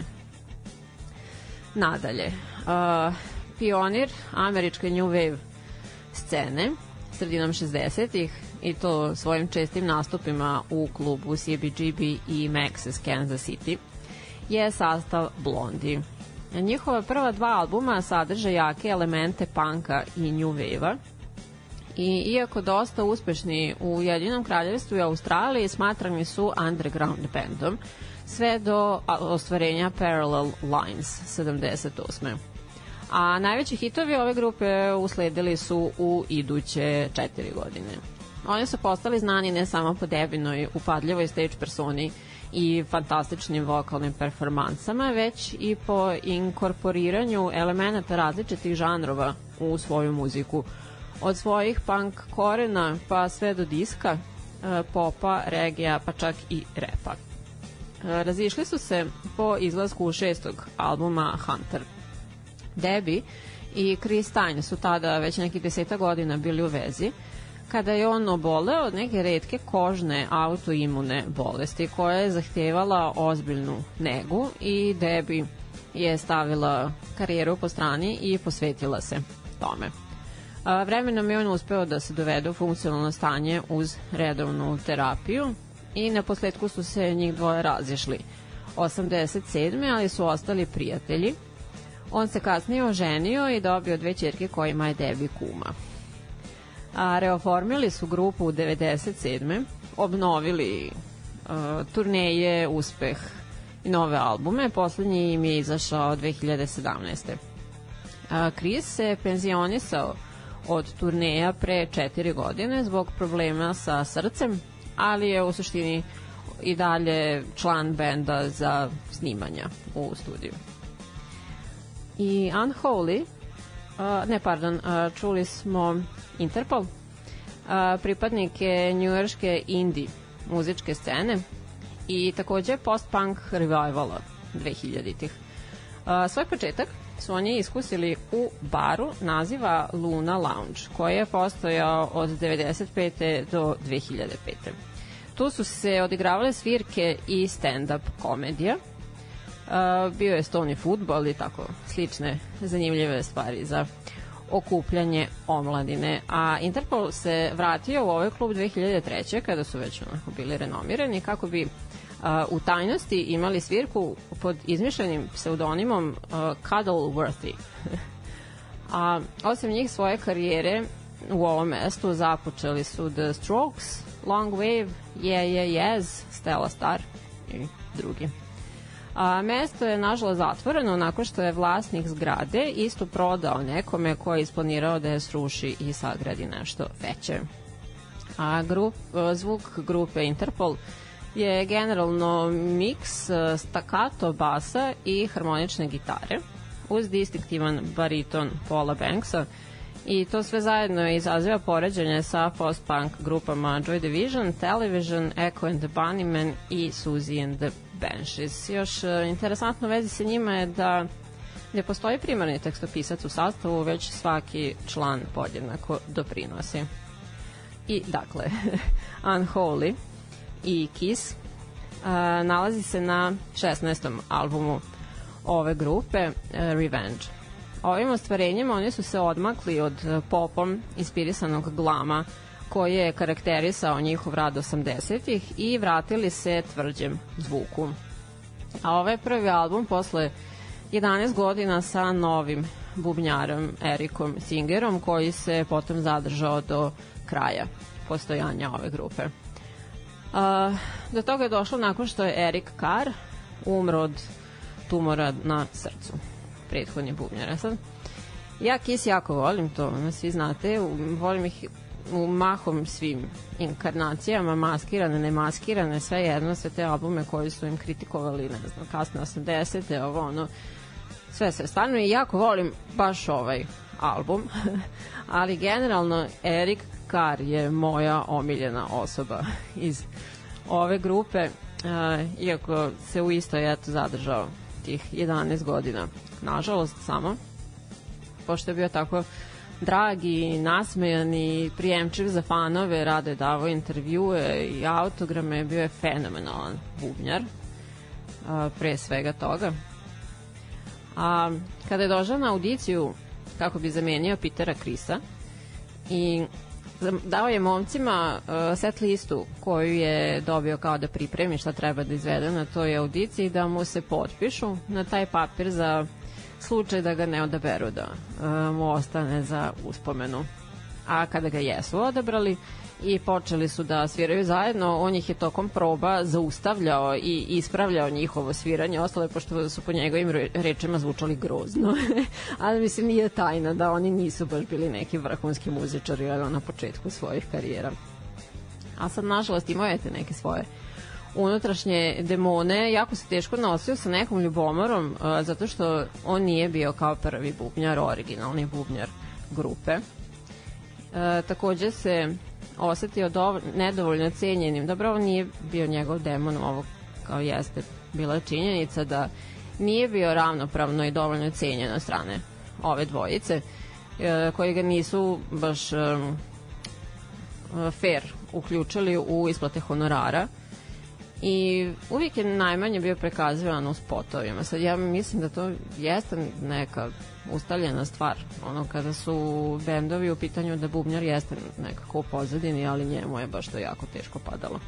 Nadalje, uh, pionir američke New Wave scene sredinom šezdesetih, i to svojim čestim nastupima u klubu C B G B i Max's Kansas City, je sastav Blondie. Njihova prva dva albuma sadrže jake elemente punka i New Wave-a, i iako dosta uspešni u Ujedinjenom kraljevstvu i Australiji, smatrani su underground bandom sve do ostvarenja Parallel Lines sedamdeset osme. A najveći hitovi ove grupe usledili su u iduće četiri godine. Oni su postali znani ne samo po debinoj, upadljivoj stage personi i fantastičnim vokalnim performansama, već i po inkorporiranju elemenata različitih žanrova u svoju muziku. Od svojih punk korena pa sve do diska, popa, regija, pa čak i repa. Razišli su se po izlasku šestog albuma Hunter. Debbie i Chris Stein su tada već nekih deseta godina bili u vezi, kada je on oboleo od neke retke kožne autoimune bolesti koja je zahtevala ozbiljnu negu, i Debbie je stavila karijeru po strani i posvetila se tome. A, vremenom je on uspeo da se dovede u funkcionalno stanje uz redovnu terapiju i na posledku su se njih dvoje razišli osamdeset sedme ali su ostali prijatelji. On se kasnije oženio i dobio dve ćerke kojima je Debbie kuma. A, reoformili su grupu u devedeset sedme obnovili uh, turneje, uspeh i nove albume. Poslednji im je izašao dve hiljade sedamnaeste. A, Chris se penzionisao od turneja pre četiri godine zbog problema sa srcem, ali je u suštini i dalje član benda za snimanja u studiju. I Unholy, uh, ne pardon, uh, čuli smo Interpol, uh, pripadnike njujorške indie muzičke scene i takođe post-punk revivala dve hiljaditih. Uh, svoj početak su oni iskusili u baru naziva Luna Lounge, koji je postojao od devedeset pete do dve hiljade pete. Tu su se odigravale svirke i stand-up komedija. Uh, bio je stoni fudbal i tako slične zanimljive stvari za okupljanje omladine. A Interpol se vratio u ovaj klub dve hiljade treće kada su već onako bili renomirani kako bi uh, u tajnosti imali svirku pod izmišljenim pseudonimom uh, Cuddleworthy. A osim njih svoje karijere u ovom mestu započeli su The Strokes, Long Wave, Yeah Yeah Yes, Stella Star i drugi. A mesto je nažalost zatvoreno nakon što je vlasnik zgrade isto prodao nekome koji je isplanirao da je sruši i sagradi nešto veće. A grup, zvuk grupe Interpol je generalno miks staccato basa i harmonične gitare uz distinktivan bariton Paula Banksa i to sve zajedno izaziva poređenje sa post-punk grupama Joy Division, Television, Echo and the Bunnymen i Susie and the Banshees. Još interesantno u vezi sa njima je da ne postoji primarni tekstopisac u sastavu, već svaki član podjednako doprinosi. I dakle, Unholy i Kiss uh, nalazi se na šesnaestom albumu ove grupe, uh, Revenge. Ovim ostvarenjima oni su se odmakli od popom inspirisanog glama koji je karakterisao njihov rad osamdesetih i vratili se tvrđem zvuku. A ovaj je prvi album posle jedanaest godina sa novim bubnjarom Erikom Singerom koji se potom zadržao do kraja postojanja ove grupe. Uh, do toga je došlo nakon što je Eric Carr umro od tumora na srcu, prethodni bubnjar. Sad, ja Kiss jako volim, to svi znate, volim ih u mahom svim inkarnacijama, maskirane, nemaskirane, sve jedno, sve te albume koji su im kritikovali, ne znam, kasne osamdesete, ovo ono, sve sve stvarno i jako volim baš ovaj album, ali generalno Eric Carr je moja omiljena osoba iz ove grupe, uh, iako se u istoj eto zadržao tih jedanaest godina, nažalost samo, pošto je bio tako drag i nasmejan i prijemčiv za fanove, rado je davao intervjue i autograme, bio je fenomenalan bubnjar, a, pre svega toga. A kada je došao na audiciju kako bi zamenio Petera Chrisa i dao je momcima uh, set listu koju je dobio kao da pripremi šta treba da izvede na toj audiciji, da mu se potpišu na taj papir za slučaj da ga ne odaberu, da uh, mu ostane za uspomenu. A kada ga jesu odabrali i počeli su da sviraju zajedno, on ih je tokom proba zaustavljao i ispravljao njihovo sviranje, ostale pošto su po njegovim rečima zvučali grozno. Ali mislim nije tajna da oni nisu baš bili neki vrhunski muzičari na početku svojih karijera. A sad nažalost imao te neke svoje unutrašnje demone, jako se teško nosio sa nekom ljubomorom, uh, zato što on nije bio kao prvi bubnjar, originalni bubnjar grupe. Uh, takođe se osetio dovo, nedovoljno cenjenim. Dobro, ovo nije bio njegov demon, ovo kao jeste bila činjenica da nije bio ravnopravno i dovoljno cenjen od strane ove dvojice, uh, koji ga nisu baš um, fair uključili u isplate honorara i uvijek je najmanje bio prikazivan u spotovima. Sad ja mislim da to jeste neka ustaljena stvar, ono kada su bendovi u pitanju da bubnjar jeste nekako u pozadini, ali njemu je baš to jako teško padalo.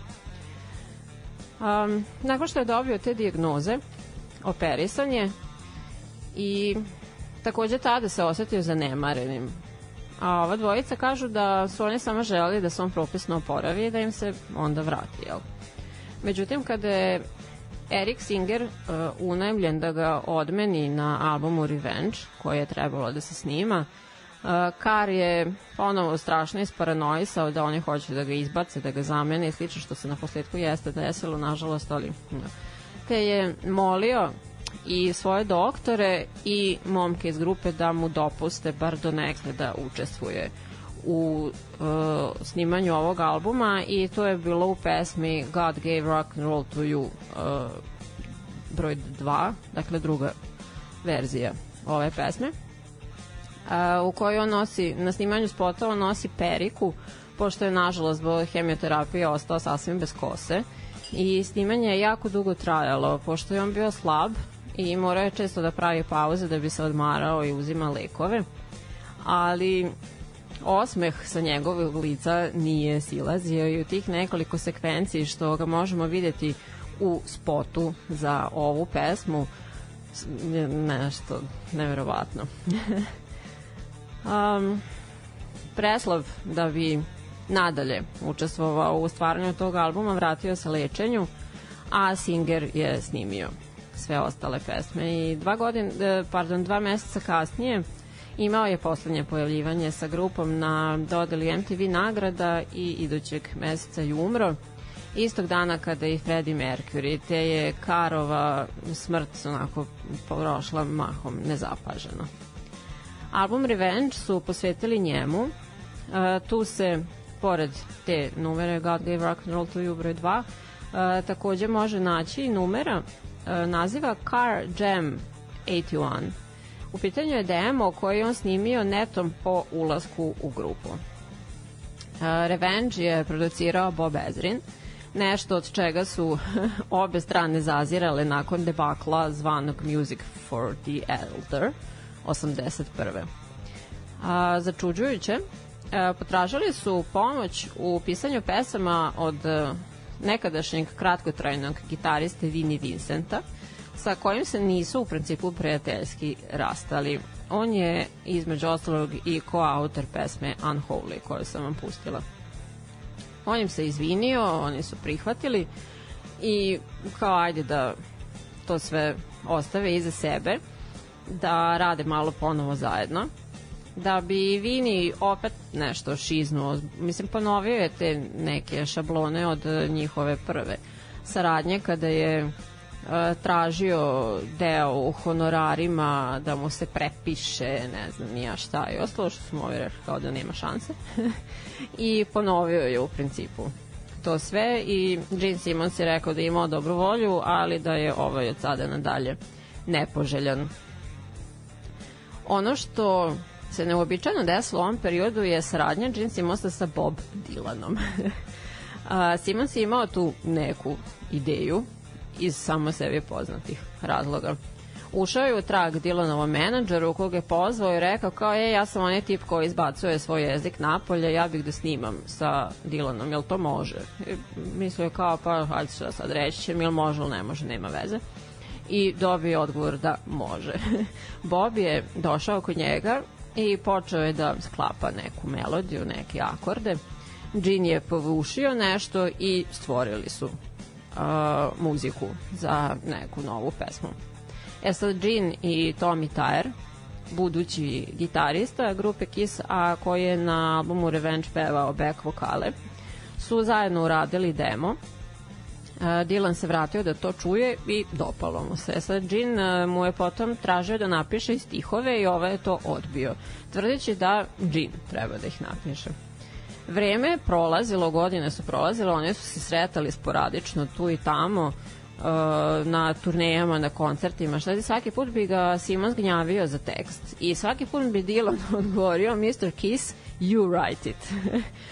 Um, nakon što je dobio te dijagnoze, operisan je i takođe tada se osetio zanemarenim. A ova dvojica kažu da su oni samo želeli da se on propisno oporavi i da im se onda vrati, jel? Međutim, kada je Eric Singer uh, unajmljen da ga odmeni na albumu Revenge, koje je trebalo da se snima, uh, Carr je ponovo strašno isparanoisao da oni hoće da ga izbace, da ga zamene i slično, što se na posledku jeste desilo, nažalost, ali no. Te je molio i svoje doktore i momke iz grupe da mu dopuste bar do nekle da učestvuje u uh, snimanju ovog albuma, i to je bilo u pesmi God Gave Rock and Roll to You, uh, broj dva, dakle druga verzija ove pesme, uh, u kojoj on nosi, na snimanju spota on nosi periku, pošto je nažalost zbog hemioterapije ostao sasvim bez kose, i snimanje je jako dugo trajalo, pošto je on bio slab i morao je često da pravi pauze da bi se odmarao i uzima lekove, ali osmeh sa njegovog lica nije silazio i u tih nekoliko sekvenciji što ga možemo vidjeti u spotu za ovu pesmu nešto neverovatno. um, Preslav, da bi nadalje učestvovao u stvaranju tog albuma, vratio se lečenju, a Singer je snimio sve ostale pesme i dva godin, pardon, dva meseca kasnije imao je poslednje pojavljivanje sa grupom na dodeli M T V nagrada i idućeg meseca je umro, istog dana kada i Freddie Mercury, te je Carrova smrt onako prošla mahom nezapaženo. Album Revenge su posvetili njemu, uh, tu se pored te numere God Gave Rock and Roll to You broj dva, uh, takođe može naći i numera uh, naziva Car Jam osamdeset jedan. U pitanju je demo koji je on snimio netom po ulasku u grupu. Uh, Revenge je producirao Bob Ezrin, nešto od čega su obe strane zazirale nakon debakla zvanog Music for the Elder osamdeset prve. A, začuđujuće, a, potražili su pomoć u pisanju pesama od a, nekadašnjeg kratkotrajnog gitariste Vinnie Vincenta, sa kojim se nisu u principu prijateljski rastali. On je između ostalog i koautor pesme Unholy, koju sam vam pustila. On im se izvinio, oni su prihvatili i kao ajde da to sve ostave iza sebe, da rade malo ponovo zajedno, da bi Vini opet nešto šiznuo. Mislim, ponovio je te neke šablone od njihove prve saradnje, kada je uh, tražio deo u honorarima da mu se prepiše, ne znam nija šta i ostalo, što smo ovi rekli kao da nema šanse. I ponovio je u principu to sve i Gene Simmons je rekao da je imao dobru volju, ali da je ovaj od sada nadalje nepoželjan. Ono što se neuobičajeno desilo u ovom periodu je saradnja Gene Simmonsa sa Bob Dylanom. Simmons je imao tu neku ideju iz samo sebi poznatih razloga. Ušao je u trag Dylanovom menadžeru, koga je pozvao i rekao kao je, ja sam onaj tip koji izbacuje svoj jezik napolje, ja bih da snimam sa Dylanom, jel to može? I mislio je kao, pa hajde što sad reći će mi, jel može ili ne može, nema veze. I dobio odgovor da može. Bob je došao kod njega i počeo je da sklapa neku melodiju, neke akorde. Gene je povušio nešto i stvorili su uh, muziku za neku novu pesmu. E sad Gene i Tommy Thayer, budući gitarista grupe Kiss, a koji je na albumu Revenge pevao back vokale, su zajedno uradili demo. Dylan se vratio da to čuje i dopalo mu se. Sad Gene mu je potom tražio da napiše i stihove i ovaj je to odbio, tvrdeći da Gene treba da ih napiše. Vreme je prolazilo, godine su prolazile, oni su se sretali sporadično tu i tamo, na turnejama, na koncertima, šta je, svaki put bi ga Simmons gnjavio za tekst i svaki put bi Dylan odgovorio mister Kiss, you write it.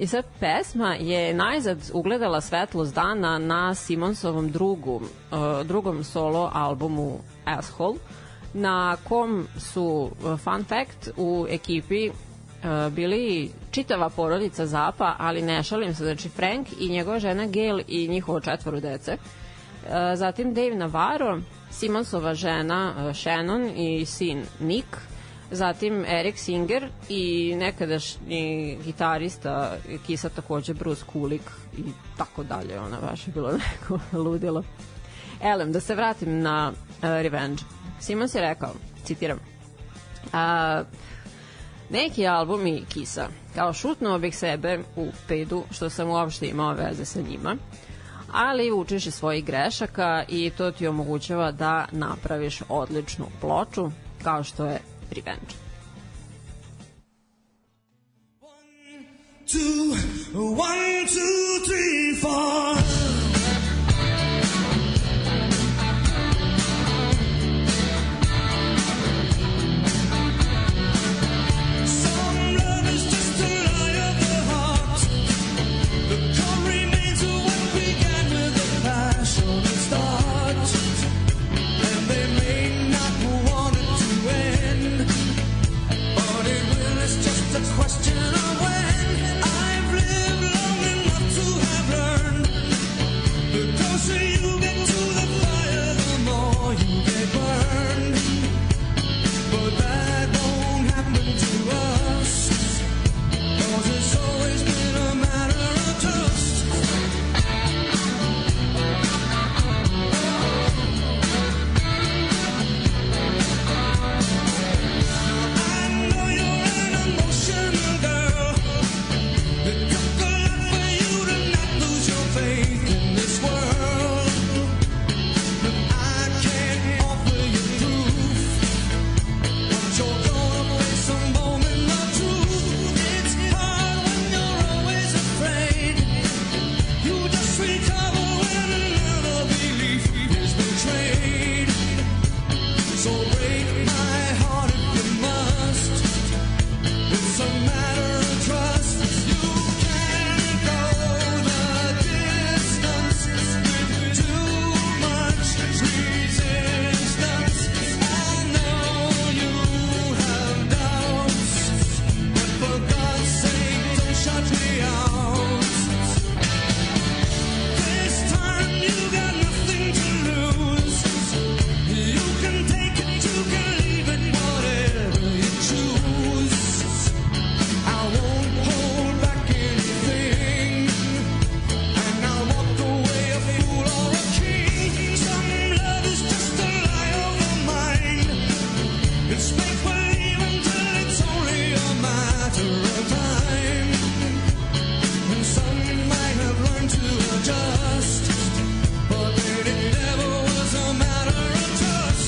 I sad pesma je najzad ugledala svetlost dana na Simonsovom drugu, uh, drugom solo albumu Asshole, na kom su, uh, fun fact, u ekipi uh, bili čitava porodica Zappa, ali ne šalim se, znači Frank i njegova žena Gail i njihovo četvoro dece. Uh, zatim Dave Navarro, Simonsova žena uh, Shannon i sin Nick, zatim Eric Singer i nekadašnji gitarista Kisa takođe Bruce Kulick i tako dalje, ona baš je bilo neko ludilo. Elem, da se vratim na uh, Revenge. Simons je rekao, citiram, a, neki albumi Kisa, kao šutnuo bih sebe u pedu što sam uopšte imao veze sa njima, ali učiš iz svojih grešaka i to ti omogućava da napraviš odličnu ploču kao što je Revenge. Two, one, two, three, four. Some love is just a lie of the heart. The core remains of what began with a passionate start. And they may not want it to end, but it will, it's just a question of when. I've lived long enough to have learned, the closer you get to the fire, the more you get burned. But that won't happen to us, 'cause it's always been a matter of trust. I know you're an emotional girl. It took a lot for you to not lose your faith in this world. But I can't offer you proof, but you're gonna face a moment of truth. It's hard when you're always afraid. You just recover when another belief is betrayed. So break my heart if you must. It's a matter of trust. You can't go the distance with too much resistance. I know you have doubts, but for God's sake, don't shut me out. This time you got nothing to lose. You can take it, you can leave it, whatever you choose. I won't hold back anything, and I'll walk away a fool or a king. Some love is just a lie of the mind. It's make believe until it's only a matter of time. And some might have learned to adjust, but then it never was a matter of trust.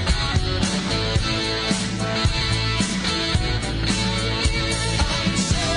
I'm so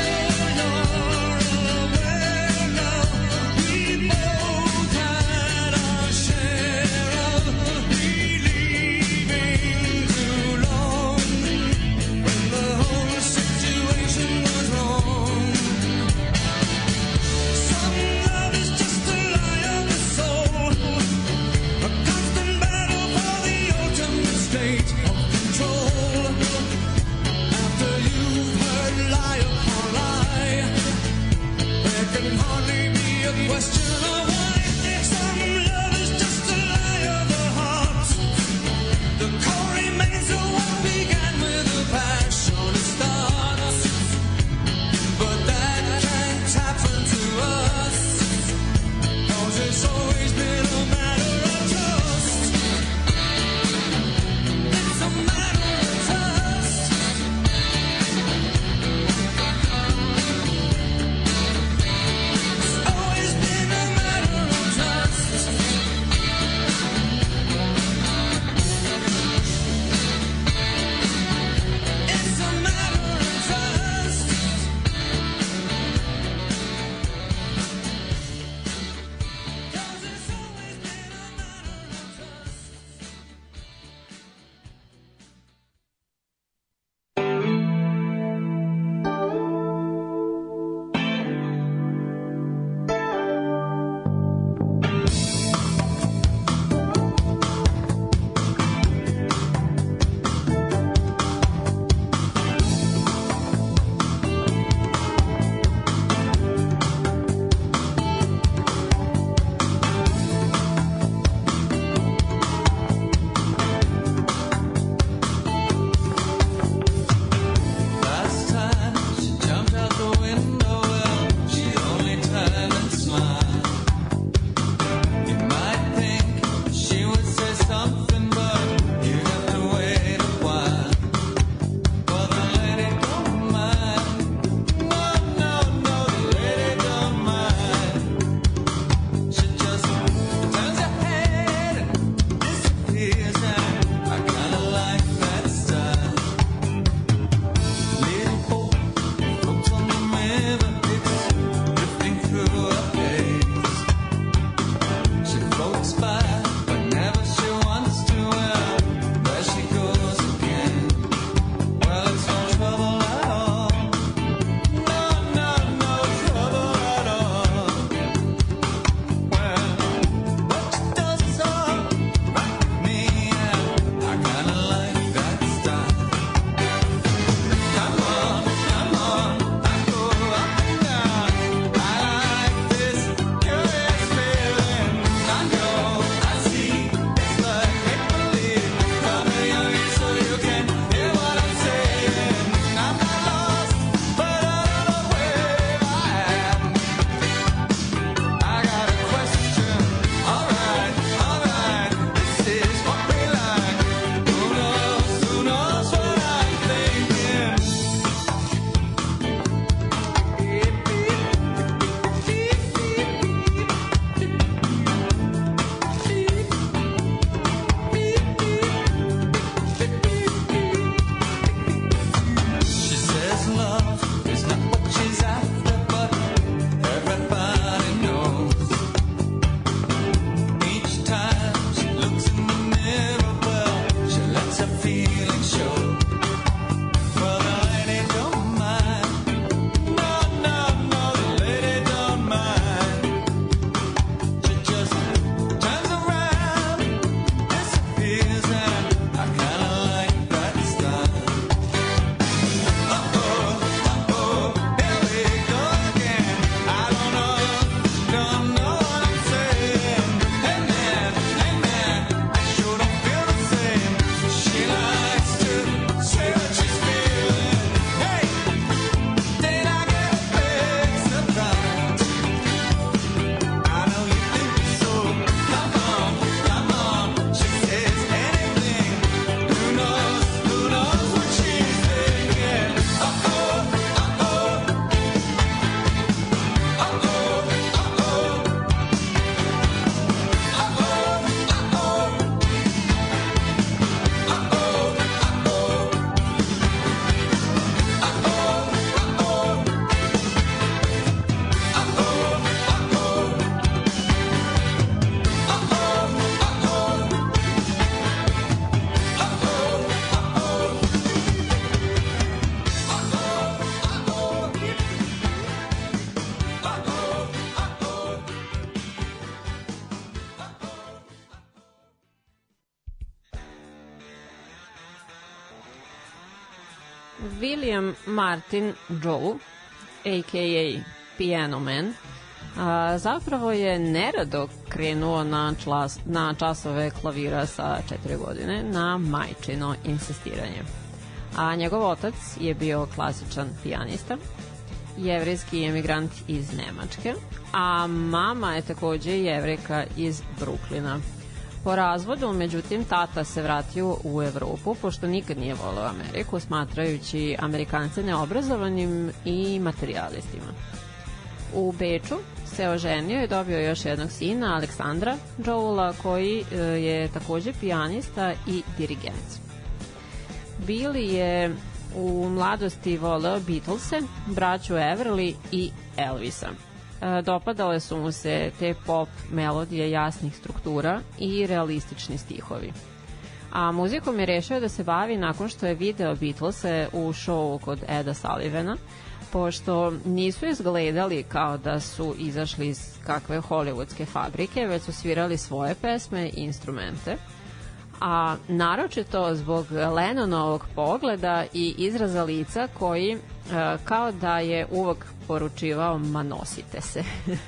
William Martin Joe, a k a. Piano Man, a, zapravo je nerado krenuo na, člas, na časove klavira sa četiri godine na majčino insistiranje. A njegov otac je bio klasičan pijanista, jevrejski emigrant iz Nemačke, a mama je takođe jevrejka iz Bruklina. Po razvodu, međutim, tata se vratio u Evropu, pošto nikad nije voleo Ameriku, smatrajući Amerikance neobrazovanim i materijalistima. U Beču se oženio i dobio još jednog sina, Aleksandra Joela, koji je takođe pijanista i dirigent. Billy je u mladosti voleo Beatlese, braću Everly i Elvisa. Dopadale su mu se te pop melodije jasnih struktura i realistični stihovi. A muzikom je rešio da se bavi nakon što je video Beatlese u šovu kod Eda Sullivana, pošto nisu izgledali kao da su izašli iz kakve hollywoodske fabrike, već su svirali svoje pesme i instrumente. A naročito zbog Lennonovog pogleda i izraza lica koji e, kao da je uvek poručivao ma nosite se.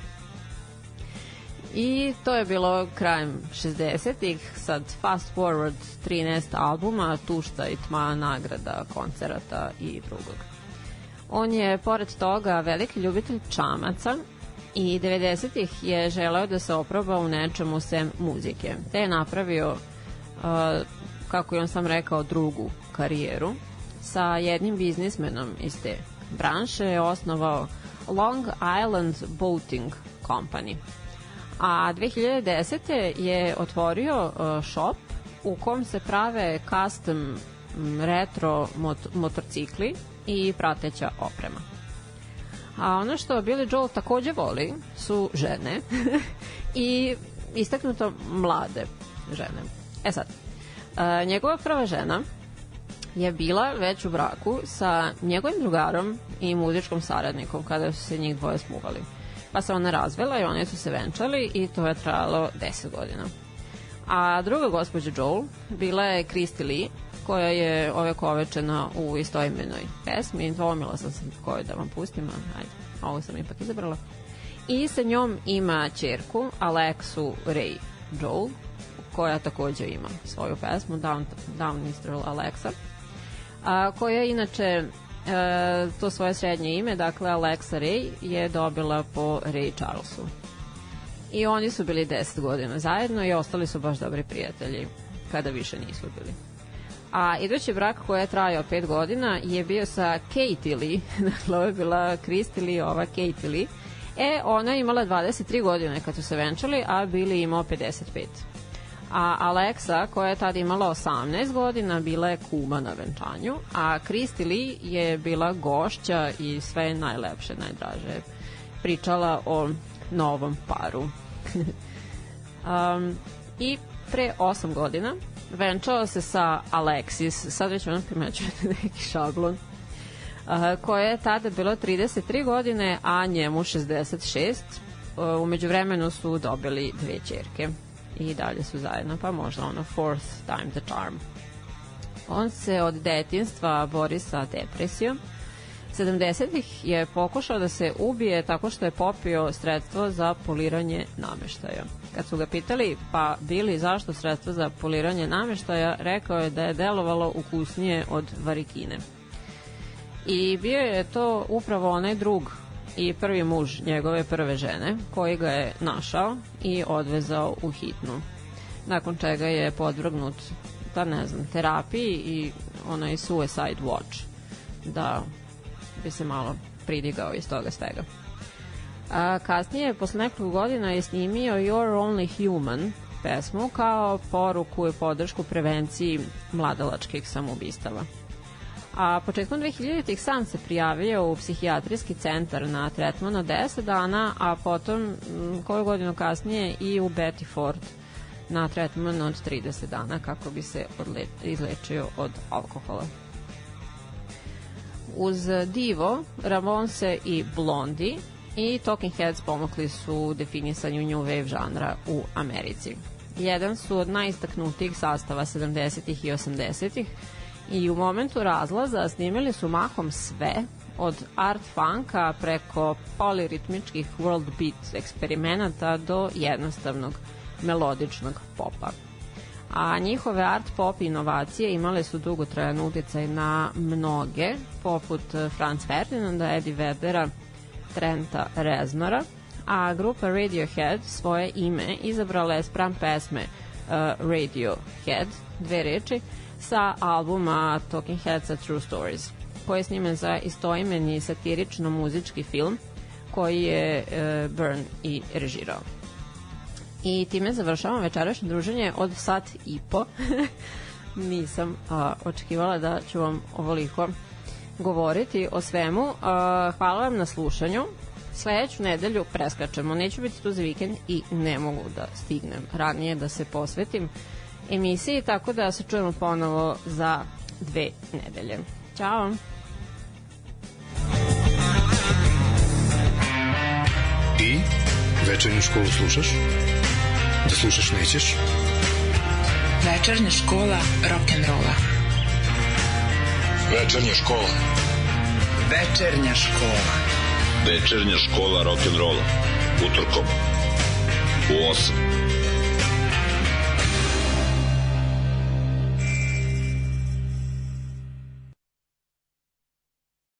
I to je bilo krajem šezdesetih, sad fast forward trinaest albuma, tušta i tma, nagrada, koncerata i drugog. On je, pored toga, veliki ljubitelj čamaca i devedesetih je želeo da se oproba u nečemu sem muzike, te je napravio, uh, kako je on sam rekao, drugu karijeru. Sa jednim biznismenom iz te branše je osnovao Long Island Boating Company. A dve hiljade desete je otvorio uh, shop u kom se prave custom retro mot motorcikli i prateća oprema. A ono što Billy Joel takođe voli su žene i istaknuto mlade žene. E sad, uh, njegova prva žena je bila već u braku sa njegovim drugarom i muzičkom saradnikom kada su se njih dvoje smuvali. Pa se ona razvela i oni su se venčali i to je trajalo deset godina. A druga gospođa Joel bila je Christy Lee, koja je ovekovečena u istoimenoj pesmi. Dvomila sam se koju da vam pustim, ajde, ovo sam ipak izabrala. I sa njom ima ćerku Alexu Ray Joel, koja takođe ima svoju pesmu Down, Down mister Alexa, a, koja inače e, to svoje srednje ime, dakle Alexa Ray, je dobila po Ray Charlesu. I oni su bili deset godina zajedno i ostali su baš dobri prijatelji kada više nisu bili. A idući brak koji je trajao pet godina je bio sa Katie Lee, dakle ovo je bila Christy Lee, ova Katie Lee. E, ona je imala dvadeset tri godine kad su se venčali, a Billy imao pedeset pet. A Alexa, koja je tada imala osamnaest godina, bila je kuma na venčanju, a Christy Lee je bila gošća i sve najlepše, najdraže. Pričala o novom paru. um, I pre osam godina venčao se sa Alexis, sad već ono primećujete neki šablon, uh, koje je tada bilo trideset tri godine, a njemu šezdeset šest. Uh, umeđu vremenu su dobili dve ćerke i dalje su zajedno, pa možda ono fourth time the charm. On se od detinjstva bori sa depresijom. sedamdesetih je pokušao da se ubije tako što je popio sredstvo za poliranje nameštaja. Kad su ga pitali, pa bili zašto sredstvo za poliranje nameštaja, rekao je da je delovalo ukusnije od varikine. I bio je to upravo onaj drug i prvi muž njegove prve žene, koji ga je našao i odvezao u hitnu. Nakon čega je podvrgnut, da ne znam, terapiji i onaj suicide watch, da bi se malo pridigao iz toga svega. A kasnije, posle nekoliko godina, je snimio You're Only Human pesmu kao poruku i podršku prevenciji mladalačkih samoubistava. A početkom dve hiljaditih sam se prijavio u psihijatrijski centar na tretman od deset dana, a potom koju godinu kasnije i u Betty Ford na tretman od trideset dana kako bi se izlečio od alkohola. Uz Divo, Ramonse i Blondie i Talking Heads pomogli su definisanju new wave žanra u Americi. Jedan su od najistaknutijih sastava sedamdesetih i osamdesetih I u momentu razlaza snimili su mahom sve, od art funka preko poliritmičkih world beat eksperimenata do jednostavnog melodičnog popa. A njihove art pop inovacije imale su dugotrajan uticaj na mnoge, poput Franz Ferdinanda, Eddie Vedera, Trenta Reznora, a grupa Radiohead svoje ime izabrala je spram pesme uh, Radiohead, dve reči, sa albuma Talking Heads a True Stories, koji je snimen za istoimeni satirično-muzički film koji je uh, Byrne i režirao. I time završavam večerašnje druženje od sat i po. Nisam a, očekivala da ću vam ovoliko govoriti o svemu. A, hvala vam na slušanju. Sledeću nedelju preskačemo. Neću biti tu za vikend i ne mogu da stignem ranije da se posvetim emisiji, tako da se čujemo ponovo za dve nedelje. Ćao! I večernju školu slušaš? Da slušaš nećeš? Večernja škola rock'n'rolla. Večernja škola. Večernja škola. Večernja škola rock'n'rolla. Utorkom. U osam.